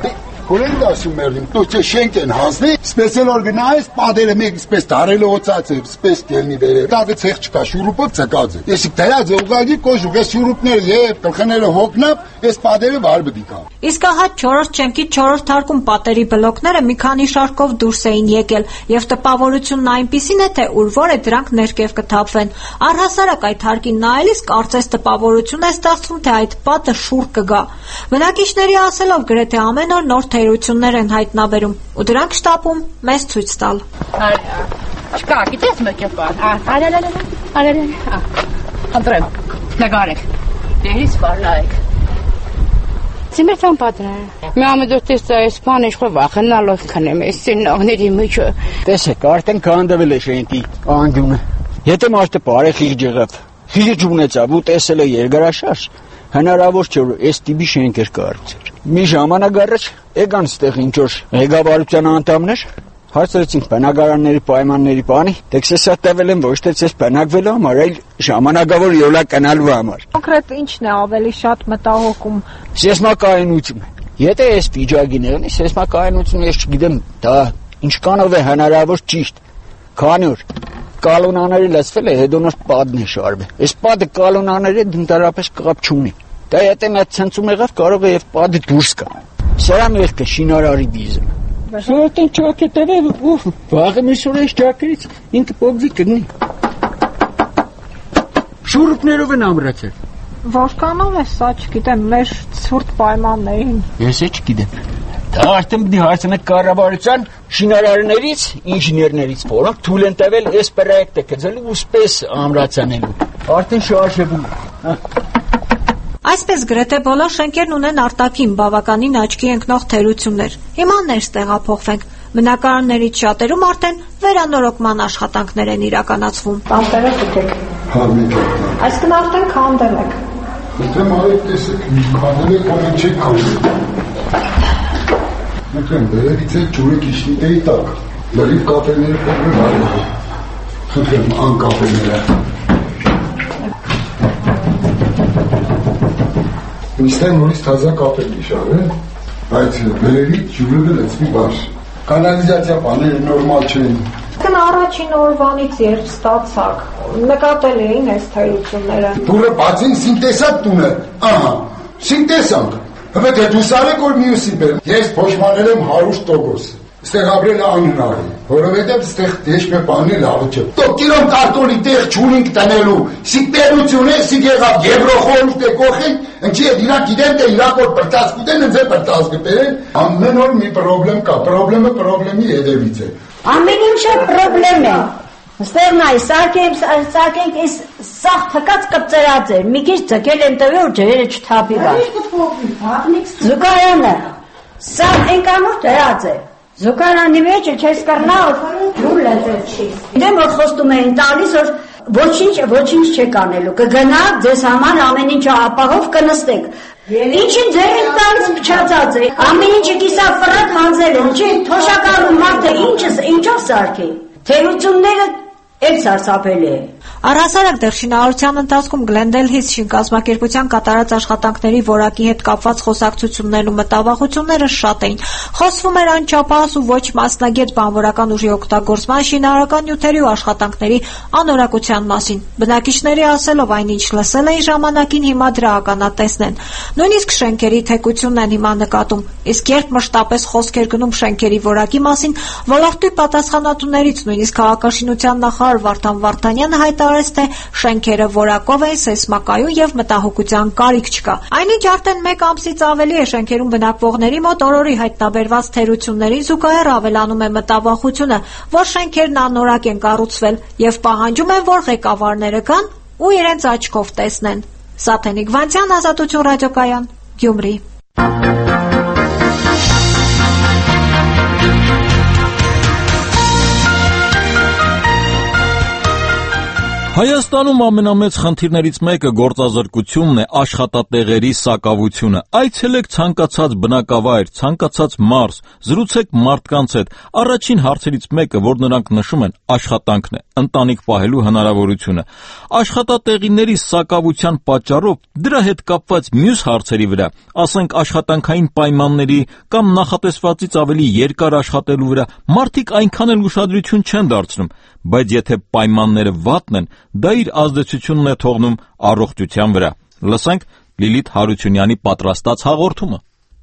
Կորեն դասում մերդին, տո չէ շենք են հանձնի, սպեսել որ գնայես, պատերը մեկ սպես դարել օծած է, սպես կելնի վերև, դավը ցեղ չկա, շուրուպով ցկած է։ Եսի դրած է ուղղակի կոժուկ, այս շուրուպները եւ գլխները հոգնապ, այս պատերը վար բդիկա։ Իսկ ահա չորրորդ շենքի չորրորդ հարկում պատերի բլոկները մի քանի շարքով դուրս էին եկել, եւ տպավորությունն այնպիսին է, թե ուր որ է դրանք ներքև կթափվեն։ Առհասարակ այդ հարկին նայելիս կարծես տպավորություն է ստեղծվում, թե այդ պատը շուռ կգա։ Բնակիչների ասելով գրեթե ամեն օր նոր թերություններ են հայտնաբերում, ու դրանք շտապում մեզ ցույց տալ։ Չկա, գիտես մեկեպան։ Արարարար, արարարար։ Ընտրեմ։ Նկարեք։ Դերից վարլայեք։ Ցիմերտան պատրան։ Մի ամեդոստես այս բանը իշխո վախենալով քնեմ, այս սենողների միջը։ Տեսեք, արդեն կանդվել է շենքի անդյունը։ Եթե մարդը բարեխիղճ եղավ, խիղճ ունեցավ ու տեսել է երկարաշարժ, հնարավոր չէ որ այս տիպի շենքեր կառուցեր։ Մի ժամանակ առաջ եկան ստեղ ինչ որ ղեկավարության անդամներ, հարցրեցինք բնակարանների պայմանների բանի, տեքստը տվել են ոչ թե ցես բնակվելու համար, այլ ժամանակավոր յոլա կնալու համար։ Կոնկրետ ի՞նչն է ավելի շատ մտահոգում։ Սեյսմակայնությունը։ Եթե այս վիճակին եղնի, սեյսմակայնությունը ես չգիտեմ, դա ինչքանով է հնարավոր ճիշտ։ Քանի որ կալոնաների լցվել է հետոնոր պատն է շարվել։ Այս պատը կալոնաների հետ ընդհանրապես կապ չունի։ Դա եթե մի ցնցում եղավ, կարող է եւ պատը դուրս գա։ Սրա մեղքը շինարարի վիզը։ Սորտեն ճակետերը ու վաղը միսուրես ճակերից ինքը պոբզի կգնի։ Շուրուպներով են ամրացել։ Որքանով է սա, չգիտեմ, մեր ցուրտ պայմաններին։ Ես է չգիտեմ։ Դա արդեն պիտի հարցնեք կառավարության շինարարներից, ինժեներներից, որոնք թույլ են տվել այս պրոյեկտը գծելու ու սպես ամրացնելու։ Արդեն շարժվում է։ Այսպես գրեթե բոլոր շենքերն ունեն արտաքին բավականին աչքի ընկնող թերություններ։ Հիմա ներս տեղափոխվենք։ Բնակարաններից շատերում արդեն վերանորոգման աշխատանքներ են իրականացվում։ Տանտերը դուք։ Հա, մի քիչ։ Այսինքն արդեն քանդել եք։ Դե մարդ տեսեք, քանդել եք, ամեն չի քանդել։ Մեկն վերևից է ջուրը քիշնի դեի տակ։ Լրիվ կապերները փոխվում արել։ Խնդրեմ անկապերները։ Միշտեն նորից թազա կապեր գիշարը, բայց վերևից ջուրը լցվի բար։ Կանալիզացիա բաները նորմալ չեն։ Կն առաջին օրվանից երբ ստացակ, նկատել էին այս թերությունները։ Դուրը բացին սինտեսատ տունը, ահա, սինտեսանք։ Հվետ է դուսարեք որ միուսի բերեմ, ես փոշմանել եմ հարյուր տոկոս, ստեղ ապրել անհնար է, որովհետև ստեղ դեշմե բանը լավը չէ։ Տո կիլոմ կարտոնի տեղ չունինք տնելու, սիկ տերություն է, սիկ եղավ եվրոխորուստ է կողին, ընչի է իրանք գիտեն թե իրանք որ պրտած կուտեն, ընձ է պրտած կպերեն, ամեն օր մի պրոբլեմ կա, պրոբլեմը պրոբլեմի հետևից է։ Ամեն ինչը պրոբլեմ է։ Ստեղ նայ, սարքենք, սարքենք այս սաղ թկած կպծրած է, մի քիչ ձգել են տվել, որ ջրերը չթափի բան։ Զուգարանը, սա ենկանոր դրած է, զուգարանի մեջ չես կրնա, ջուր լեզեց չի։ Դեմ որ խոստում էին տալիս, որ ոչինչ, ոչինչ չեք անելու, կգնաք ձեզ համար ամեն ինչը ապահով կնստեք։ Ինչին ձերին տալիս փչացած է, ամեն ինչը կիսաֆրատ հանձել են, չի թոշակալու մարդը ինչով սարքի, թերությունները Էլ սարսափելի է։ Առհասարակ դեռ շինարարության ընթացքում Glendale Hills շինկազմակերպության կատարած աշխատանքների որակի հետ կապված խոսակցություններն ու մտավախությունները շատ էին։ Խոսվում էր անչափահաս ու ոչ մասնագետ բանվորական ուժի օգտագործման, շինարարական նյութերի ու աշխատանքների անորակության մասին։ Բնակիչների ասելով այնինչ լսել էին ժամանակին հիմա դրա ականատեսն են։ Նույնիսկ շենքերի թեկությունն են հիմա նկատում, իսկ երբ մշտապես խոսքեր գնում շենքերի որակի մասին, ոլորտի պատասխանատուներից նույնիսկ քաղաքաշինության նախարար Վարդան Վարդանյանը հայտարարեց, թե շենքերը որակով են, սեյսմակայուն եւ մտահոգության կարիք չկա։ Այնինչ արդեն մեկ ամսից ավելի է շենքերում բնակվողների մոտ օրորի հայտնաբերված թերություններին զուգահեռ ավելանում է մտավախությունը, որ շենքերն անորակ են կառուցվել եւ պահանջում են, որ ղեկավարները գան ու իրենց աչքով տեսնեն։ Սաթենիկ Վանցյան, Ազատություն ռադիոկայան, Գյումրի։ Հայաստանում ամենամեծ խնդիրներից մեկը գործազրկությունն է, աշխատատեղերի սակավությունը։ Այցելեք ցանկացած բնակավայր, ցանկացած մարզ, զրուցեք մարդկանց հետ։ Առաջին հարցերից մեկը, որ նրանք նշում են, աշխատանքն է, ընտանիք պահելու հնարավորությունը։ Աշխատատեղիների սակավության պատճառով դրա հետ կապված մյուս հարցերի վրա, ասենք աշխատանքային պայմանների կամ նախատեսվածից ավելի երկար աշխատելու վրա, մարդիկ այնքան էլ ուշադրություն չեն դարձնում, բայց եթե պայմանները վատն են, դա իր ազդեցությունն է թողնում առողջության վրա։ Լսենք Լիլիթ Հարությունյանի պատրաստած հաղորդումը։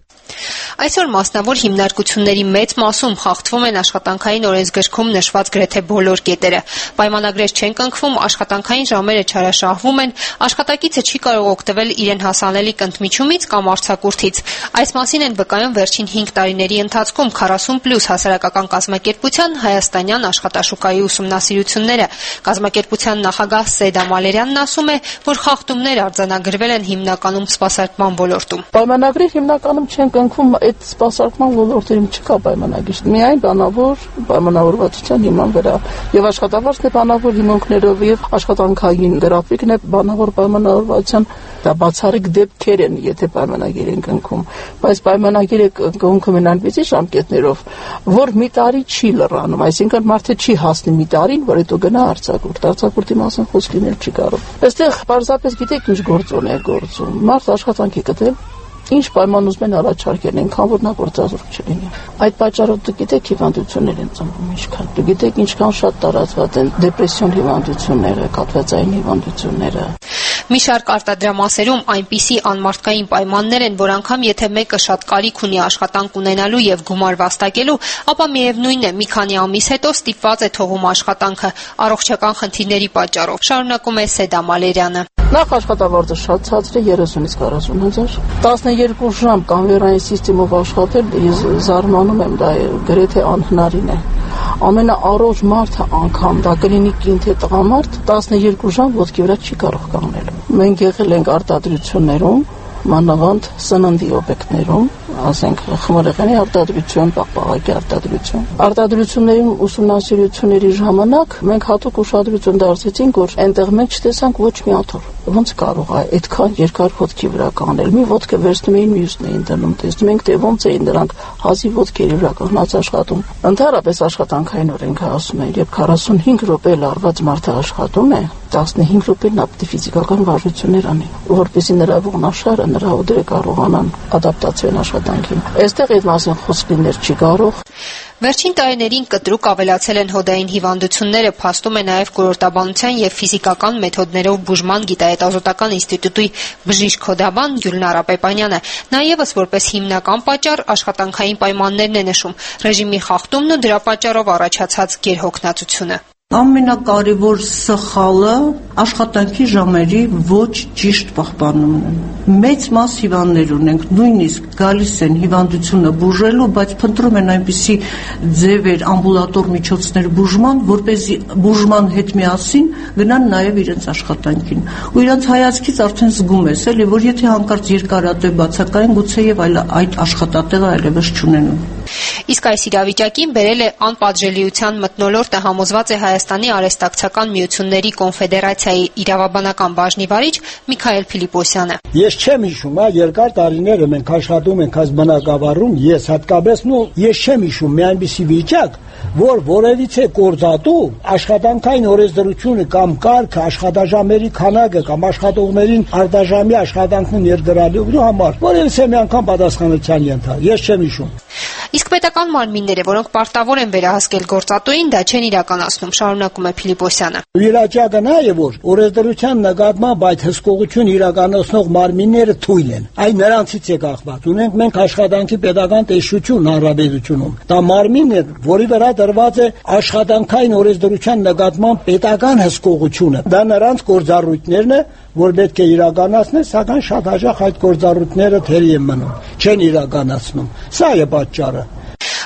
Այսօր մասնավոր հիմնարկությունների մեծ մասում խախտվում են աշխատանքային օրենսգրքում նշված գրեթե բոլոր կետերը։ Պայմանագրեր չեն կնքվում, աշխատանքային ժամերը չարաշահվում են, աշխատակիցը չի կարող օգտվել իրեն հասանելիք ընդմիջումից կամ արձակուրդից։ Այս մասին են վկայում վերջին հինգ տարիների ընթացքում քառասուն պլյուս հասարակական կազմակերպության հայաստանյան աշխատաշուկայի ուսումնասիրությունները։ Կազմակերպության նախագահ Սեդա Մալերյանն ասում է, որ խախտումներ արձանագրվել են հիմնականում սպասարկման ոլորտում։ Պայմանագրեր հիմնականում չեն կնքվում, այդ սպասարկման ոլորտերում չկա պայմանագիր, միայն բանավոր պայմանավորվածության հիման վրա, եւ աշխատավարձն է բանավոր հիմունքներով եւ աշխատանքային գրաֆիկն է բանավոր պայմանավորվածության, դա բացառիկ դեպքեր են, եթե պայմանագիր են կնքում, բայց պայմանագիրը կնքում են այնպիսի ժամկետներով, որ մի տարի չի լռանում, այսինքն մարդը չի հասնի մի տարին, որ հետո գնա արձակուրդ, արձակուրդի մասին խոսք լինել չի կարող։ Այստեղ պարզապես գիտեք ինչ գործոն է գործում, մարդ աշխատանքի գտել ինչ պայման ուզում են առաջարկել, այնքան որ նա գործազուրկ չլինի։ Այդ պատճառով դուք գիտեք հիվանդություններ են ծնվում ինչքան, դուք գիտեք ինչքան շատ տարածված են դեպրեսիոն հիվանդությունները, կաթվածային հիվանդությունները։ Մի շարք արտադրամասերում այնպիսի անմարդկային պայմաններ են, որ անգամ եթե մեկը շատ կարիք ունի աշխատանք ունենալու եւ գումար վաստակելու, ապա միևնույն է, մի քանի ամիս հետո ստիպված է թողում աշխատանքը առողջական խնդիրների պատճառով։ Շարունակում է Սեդա Մալերյանը։ Նախ աշխատավարձը շատ ցածր է, երեսունից քառասուն հազար, տասներկու ժամ կամերային սիստեմով աշխատել, ես զարմանում եմ, դա գրեթե անհնարին է։ Ամենաառողջ մարդը անգամ դա կլինի կին թե տղամարդ, տասներկու ժամ ոտքի վրա չի կարող կանգնել։ Մենք եղել ենք արտադրություններում, մանավանդ սննդի օբյեկտներում, ասենք խմորեղենի արտադրություն, պաղպաղակի արտադրություն։ Արտադրությունների ուսումնասիրությունների ժամանակ մենք հատուկ ուշադրություն դարձրեցինք, որ այնտեղ մենք չտեսանք ոչ մի աթոռ։ Ոնց կարող է այդքան երկար ոտքի վրա կանել։ Մի ոտքը վերցնում էին, մյուսն էին դնում, տեսնում ենք, թե ոնց էին նրանք հազի ոտքերի վրա կանգնած աշխատում։ Ընդհանրապես աշխատանքային օրենքը ասում է, երբ քառասունհինգ րոպե լարված մարդը աշխատում է, տասնհինգ րոպե նա պետք է ֆիզիկական վարժություններ անի, որպեսզի նրա ողնաշարը, նրա ուդերը կարողանան ադապտացվել աշխատանքին։ Այստեղ այդ մասին խոսք լինել չի կարող։ Վերջին տարիներին կտրուկ ավելացել են հոդային հիվանդությունները, փաստում է նաև կուրորտաբանության եւ ֆիզիկական մեթոդներով բուժման գիտահետազոտական ինստիտուտի բժիշկ հոդաբան Գյուլնար Պեպանյանը։ Նա եւս որպես հիմնական պատճառ աշխատանքային պայմաններն է նշում, ռեժիմի խախտումն ու դրա պատճառով առաջացած գերհոգնածությունը։ Ամենակարևոր սխալը աշխատանքի ժամերի ոչ ճիշտ պահպանումն է։ Մեծ մաս հիվանդներ ունենք, նույնիսկ գալիս են հիվանդությունը բուժելու, բայց փնտրում են այնպիսի ձևեր, ամբուլատոր միջոցներ բուժման, որպեսզի բուժման հետ միասին գնան նաև իրենց աշխատանքին։ Ու իրենց հայացքից արդեն զգում ես, էլի, որ եթե հանկարծ երկարատև բացակային, գուցեև այլ այդ աշխատատեղը այլևս չունենում։ Իսկ այս իրավիճակին բերել է անպատժելիության մթնոլորտը, համոզված է Հայաստանի արհեստակցական միությունների կոնֆեդերացիայի իրավաբանական բաժնի վարիչ Միքայել Փիլիպոսյանը։ Ես չեմ հիշում, հա, երկար տարիներ մենք աշխատում ենք այս բնակավարում, ես հատկապես նո, ես չեմ հիշում մի այնպիսի վիճակ, որ որևիցե կորզատու աշխատանքային օրենսդրությունը կամ կարգը, աշխատաժամերի քանակը կամ աշխատողներին արտաժամի աշխատանքն ներդրելու համար որևիցե մի անգամ պատասխանատվության ենթարկել, ես չեմ հիշում։ Իսկ պետական մարմինները, որոնք պարտավոր են վերահսկել գործատուին, դա չեն իրականացնում, շարունակում է Փիլիպոսյանը։ Իրավիճակը նա է, որ օրենսդրության նկատմամբ այդ հսկողություն իրականացնող մարմինները թույլ են։ Այն նրանցից է կախված։ Ունենք մենք աշխատանքի պետական տեսչություն հանրապետությունում։ Դա մարմինն է, որի վրա դրված է աշխատանքային օրենսդրության նկատմամբ պետական հսկողությունը։ Դա նրանց գործառույթներն է, որ պետք է իրականացնել, սակայն շատ հաճախ այդ գործառույթները թերի են մնում, չեն իրականացնում։ Սա է պատճառը։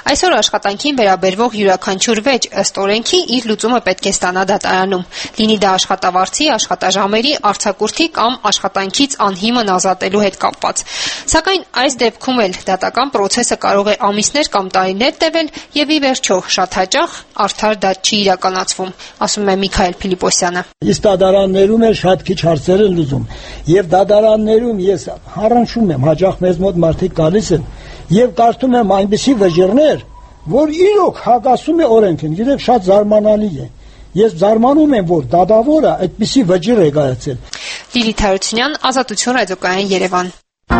Այսօր աշխատանքին վերաբերվող յուրաքանչյուր վեճ ըստ օրենքի իր լուծումը պետք է ստանա դատարանում, լինի դա աշխատավարձի, աշխատաժամերի, արձակուրդի կամ աշխատանքից անհիմն ազատելու հետ կապված։ Սակայն այս դեպքում էլ դատական պրոցեսը կարող է ամիսներ կամ տարիներ տևել եւ ի վերջո շատ հաճախ արդար դատ չի իրականացվում, ասում է Միքայել Փիլիպոսյանը։ Իսկ դատարաններում էլ շատ քիչ հարցեր են լուծում եւ դատարաններում ես առնչում եմ հաճախ մեզ մոտ մարդիկ գալիս են եւ կարդում եմ այնպիսի վճիռներ, որ իրոք հակասում է օրենքին, գիտեք, շատ զարմանալի է։ Ես զարմանում եմ, որ դատավորը այդպիսի վճիռ է կայացել։ Լիլիթ Հարությունյան, Ազատություն ռադիոկայան, Երևան։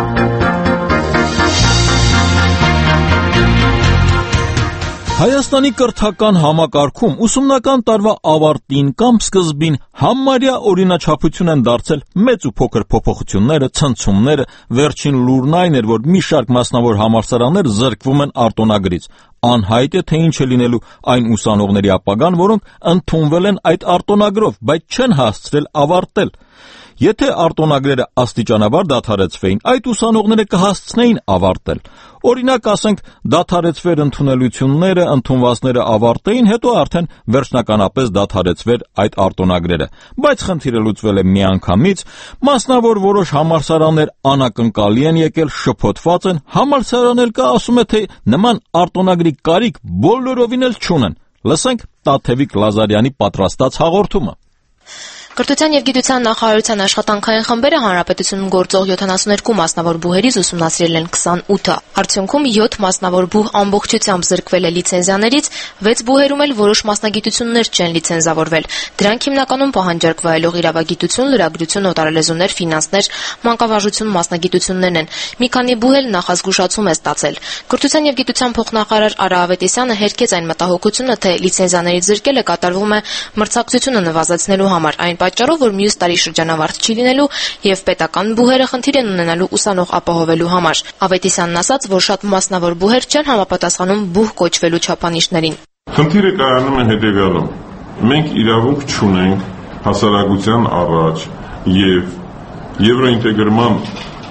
Հայաստանի կրթական համակարգում ուսումնական տարվա ավարտին կամ սկզբին համարյա օրինաչափություն են դարձել մեծ ու փոքր փոփոխությունները, ցնցումները, վերջին լուրն այն էր, որ մի շարք մասնավոր համալսարաններ զրկվում են արտոնագրից։ Անհայտ է, թե ինչ է լինելու այն ուսանողների ապագան, որոնք ընդունվել են այդ արտոնագրով, բայց չեն հասցրել ավարտել։ Եթե արտոնագրերը աստիճանաբար դադարեցվեին, այդ ուսանողները կհասցնեին ավարտել։ Օրինակ, ասենք, դադարեցվեր ընդունելությունները, ընդունվածները ավարտեին, հետո արդեն վերջնականապես դադարեցվեր այդ արտոնագրերը։ Բայց խնդիրը լուծվել է միանգամից, մասնավոր որոշ համալսարաններ անակնկալի են եկել, շփոթված են, համալսարան էլ կա ասում է, թե նման արտոնագրի կարիք բոլորովին էլ չունեն։ Լսենք Տաթևիկ Լազարյանի պատրաստած հաղորդումը։ Կրթության և գիտության նախարարության աշխատանքային խմբերը հանրապետությունում գործող յոթանասուներկու մասնավոր բուհերից ուսումնասիրել են քսանութը։ Արդյունքում յոթ մասնավոր բուհ ամբողջությամբ զրկվել է լիցենզիաներից, վեց բուհերում էլ որոշ մասնագիտություններ չեն լիցենզավորվել։ Դրանք հիմնականում պահանջարկ վայելող իրավագիտություն, լրագրություն, օտարալեզուներ, ֆինանսներ, մանկավարժություն մասնագիտություններն են։ Մի քանի բուհ էլ նախազգուշացում է ստացել։ Կրթության և գիտության փոխնախարար Արա Ավետիսյանը հերքեց այն մտահոգությունը, թե լիցենզիաներից զրկելը կատարվում է մրցակցությունը նվազեցնելու համար, այն պատճառով, որ մյուս տարի շրջանավարտ չի լինելու եւ պետական բուհերը խնդիր են ունենալու ուսանող ապահովելու համար։ Ավետիսյանն ասաց, որ շատ մասնավոր բուհեր չեն համապատասխանում բուհ կոչվելու չափանիշներին։ Խնդիրը կայանում է հետեւյալում. մենք իրավունք չունենք հասարակության առաջ եւ եվրոինտեգրման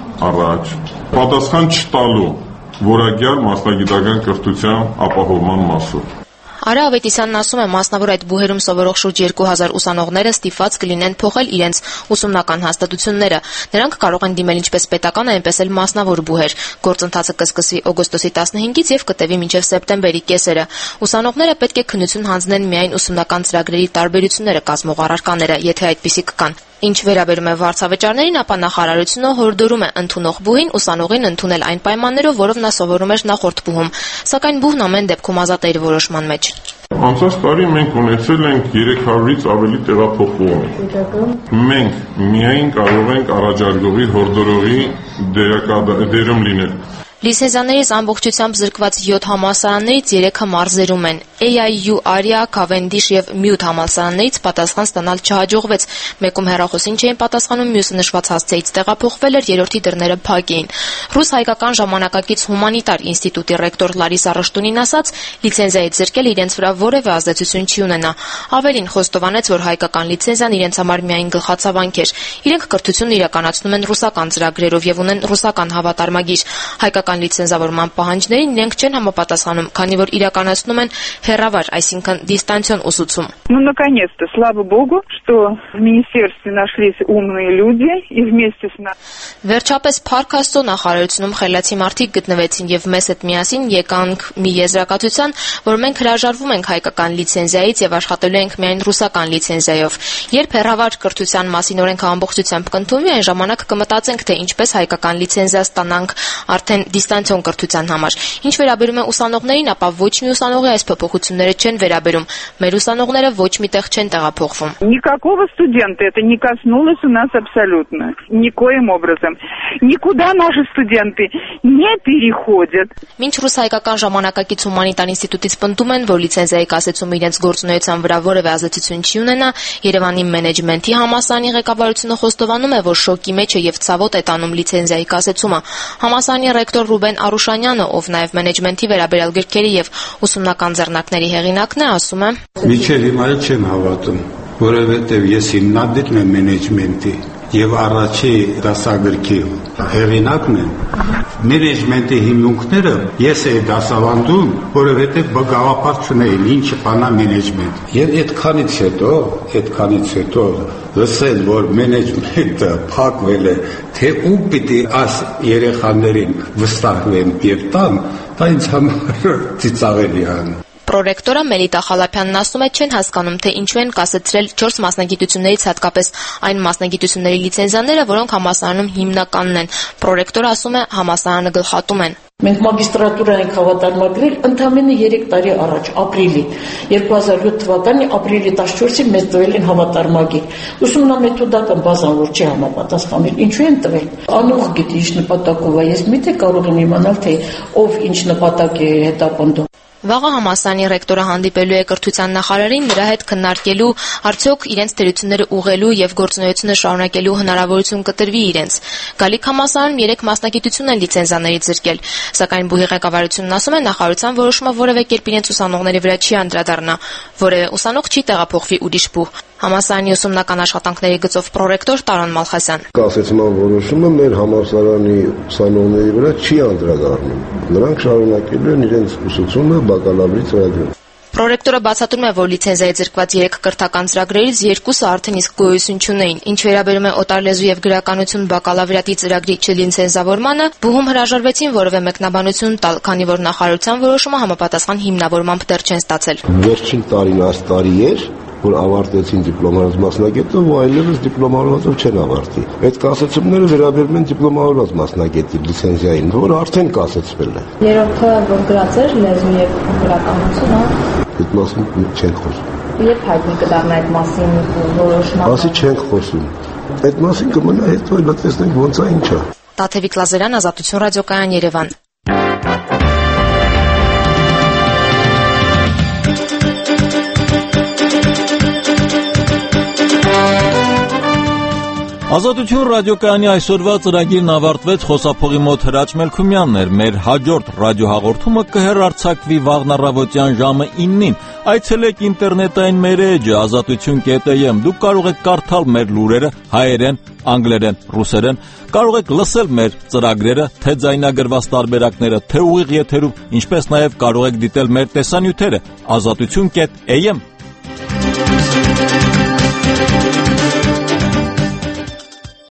առաջ պատասխան չտալու որակյալ մասնագիտական կրթության ապահովման մասով։ Արա Ավետիսյանն ասում է, մասնավոր այդ բուհերում սովորող շուրջ երկու հազար ուսանողները ստիպված կլինեն փոխել իրենց ուսումնական հաստատությունները։ Նրանք կարող են դիմել ինչպես պետական, այնպես էլ մասնավոր բուհեր։ Գործընթացը կսկսվի օգոստոսի տասնհինգից եւ կտևի մինչեւ սեպտեմբերի կեսերը։ Ուսանողները պետք է քննություն հանձնեն միայն ուսումնական ծրագրերի տարբերությունները կազմող առարկաները, եթե այդպիսի կկան։ Ինչ վերաբերում է վարձավճարներին, ապա նախարարությունը հորդորում է ընդունող բուհին ուսանողին ընդունել այն պայմաններով, որով նա սովորում էր նախորդ բուհում, սակայն բուհն ամեն դեպքում ազատ է իր որոշման մեջ։ Անցած տարի մենք ունեցել ենք երեք հարյուրից ավելի տեղափոխում։ Մենք միայն կարող ենք առաջարկողի հորդորողի դերում լինել։ Լիցենզիաներից ամբողջությամբ զրկված յոթ համալսարաններից երեքը մարզերում են։ A I U Aria, Cavendish եւ Mute համալսարաններից պատասխան ստանալ չհաջողվեց։ Մեկում հեռախոսին չէին պատասխանում, մյուսը նշված հասցեից տեղափոխվել էր, երրորդի դռները փակ էին։ Ռուս-հայկական ժամանակակից հումանիտար ինստիտուտի ռեկտոր Լարիսա Ռշտունին ասաց, լիցենզիայից զրկել իրենց վրա որևէ ազդեցություն չի ունենա։ Ավելին խոստովանեց, որ հայկական լիցենզիան իրենց համար միայն գլխացավանք էր։ Իրենք կրթությունն իրականացնում են ռուսական ծրագրերով եւ ունեն ռուսական հավատարմագիր։ Հայկական լիցենզավորման պահանջներին իրենք չեն համապատասխանում, քանի որ իրականացնում են հեռավար, այսինքն դիստանցիոն ուսուցում։ Ну, наконец-то, слава богу, что в министерстве нашлись умные люди и вместе с нами. Վերջապես Փառք Աստծո նախարարությունում խելացի մարդիկ գտնվեցին եւ մեզ հետ միասին եկանք մի եզրակացության, որ մենք հրաժարվում ենք հայկական լիցենզիայից եւ աշխատելու ենք միայն ռուսական լիցենզիայով։ Երբ հեռավար կրթության մասին օրենքը ամբողջությամբ կընդունվի, այն ժամանակ կմտածենք, թե ինչպես հայկական լիցենզիա ստանանք արդեն դիստանցիոն կրթության համար։ Ինչ վերաբերում է ուսանողներին, ապա ոչ մի ուսանողի այս փոփոխությունները չեն վերաբերում։ Մեր ուսանողները ոչ միտեղ չեն տեղափոխվում։ Никакого студента это не коснулось у нас абсолютно. Никоим образом. Никуда наши студенты не переходят. Մինչ ռուս-հայկական ժամանակակից հումանիտար ինստիտուտից պնդում են, որ լիցենզիայի կասեցումը իրենց գործունեության վրա որևէ ազդեցություն չի ունենա, Երևանի մենեջմենթի համալսարանի ղեկավարությունը խոստովանում է, որ շոկի մեջ է եւ ցավոտ է տանում լիցենզիայի կասեցումը։ Համալսարանի ռեկտոր Ռուբեն Արուշանյանը, ով նաեւ մենեջմենթի վերաբերյալ գրքերի եւ ուսումնական ձեռնարկների հեղինակն է, ասում է. Միջև հիմա չեմ հավատում, որովհետեւ ես հիմնադիրն եմ մենեջմենթի եւ առաջի դասագրքի հեղինակն են։ Մենեջմենտի հիմունքները ես էի դասավանդում, որովհետեւ գաղափար չունեին ինչ բանա մենեջմենտ։ Եվ այդքանից հետո, այդքանից հետո լսել, որ մենեջմենտը փակվել է, թե ու պիտի աս երեխաներին վստահվեն եւ տան, դա ինձ համար ծիծաղելի է։ Պրոռեկտորը Մելիտա Խալափյանն ասում է, չեն հասկանում, թե ինչու են կասեցրել չորս մասնագիտություններից հատկապես այն մասնագիտությունների լիցենզիաները, որոնք համալսարանում հիմնականն են։ Պրոռեկտորը ասում է, համալսարանը գլխատում են։ Մենք մագիստրատուրա ենք հավատարմագրել ընդամենը երեք տարի առաջ, ապրիլի, երկու հազար յոթ թվականի ապրիլի տասնչորսին մեզ տվել են հավատարմագիր։ Ուսումնամեթոդական բազան, որ չի համապատասխանել, ինչու են տվել։ Անող գիտի ինչ նպատակով է, ես միթե կարող եմ իմանալ, թե ով ինչ նպատակ է հետապնդում։ Վաղը համալսարանի ռեկտորը հանդիպելու է կրթության նախարարին, նրա հետ քննարկելու, արդյոք իրենց թերությունները ուղղելու եւ գործունեությունը շարունակելու հնարավորություն կտրվի իրենց։ Գալիք համալսարանում երեք մասնագիտություն են լիցենզիաներից զրկել, սակայն բուհի ղեկավարությունն ասում է, նախարարության որոշումը որևէ կերպ իրենց ուսանողների վրա չի անդրադառնա, որևէ ուսանող չի տեղափոխվի ուրիշ բուհ։ Համալսարանի ուսումնական աշխատանքների գծով պրոռեկտոր Տարոն Մալխասյան։ Կասեցման որոշումը մեր համալսարանի ուսանողների վրա չի անդրադառնում։ Նրանք շարունակելու են իրենց ուսուցումը բակալավրի ծրագրում։ Պրոռեկտորը բացատրում է, որ լիցենզիայի զրկված երեք կրթական ծրագրերից երկուսը արդեն իսկ գոյություն չունեին։ Ինչ վերաբերում է օտարլեզու եւ գրականություն բակալավրիատի ծրագրի չլիցենզավորմանը, բուհում հրաժարվեցին որևէ մեկնաբանություն տալ, քանի որ նախարարության որոշումը համապատասխան հիմնավորմամբ դեռ չեն ստացել։ Վերջին տարին այս տարի էր, որ ավարտեցին դիպլոմավորված մասնագետը, ու այլևս դիպլոմավորվածով չեն ավարտի։ Այդ կասեցումները վերաբերում են դիպլոմավորված մասնագետի լիցենզիային, որը արդեն կասեցվել է։ Երրորդը որ գրած էր լեզու եւ գրականություն, հա։ Այդ մասին չենք խոսում։ Երբ հայտնի կդառնա այդ մասին որոշումը։ Մասի չենք խոսում։ Այդ մասին կմնա հետո լսենք ոնց է ինչա։ Տաթևիկ Լազարյան, Ազատություն ռադիոկայան, Երևան։ Ազատություն ռադիոկայանի այսօրվա ծրագիրն ավարտվեց, խոսափողի մոտ Հրաչ Մելքումյանն էր։ Մեր հաջորդ ռադիոհաղորդումը կհեռարձակվի վաղն առավոտյան ժամը իննին։ Այցելեք ինտերնետային մեր էջը ազատություն կետ եմ։ Դուք կարող եք կարդալ մեր լուրերը հայերեն, անգլերեն, ռուսերեն, կարող եք լսել մեր ծրագրերը, թե ձայնագրված տարբերակները, թե ուղիղ եթերում, ինչպես նաև կարող եք դիտել մեր տեսանյութերը ազատություն կետ am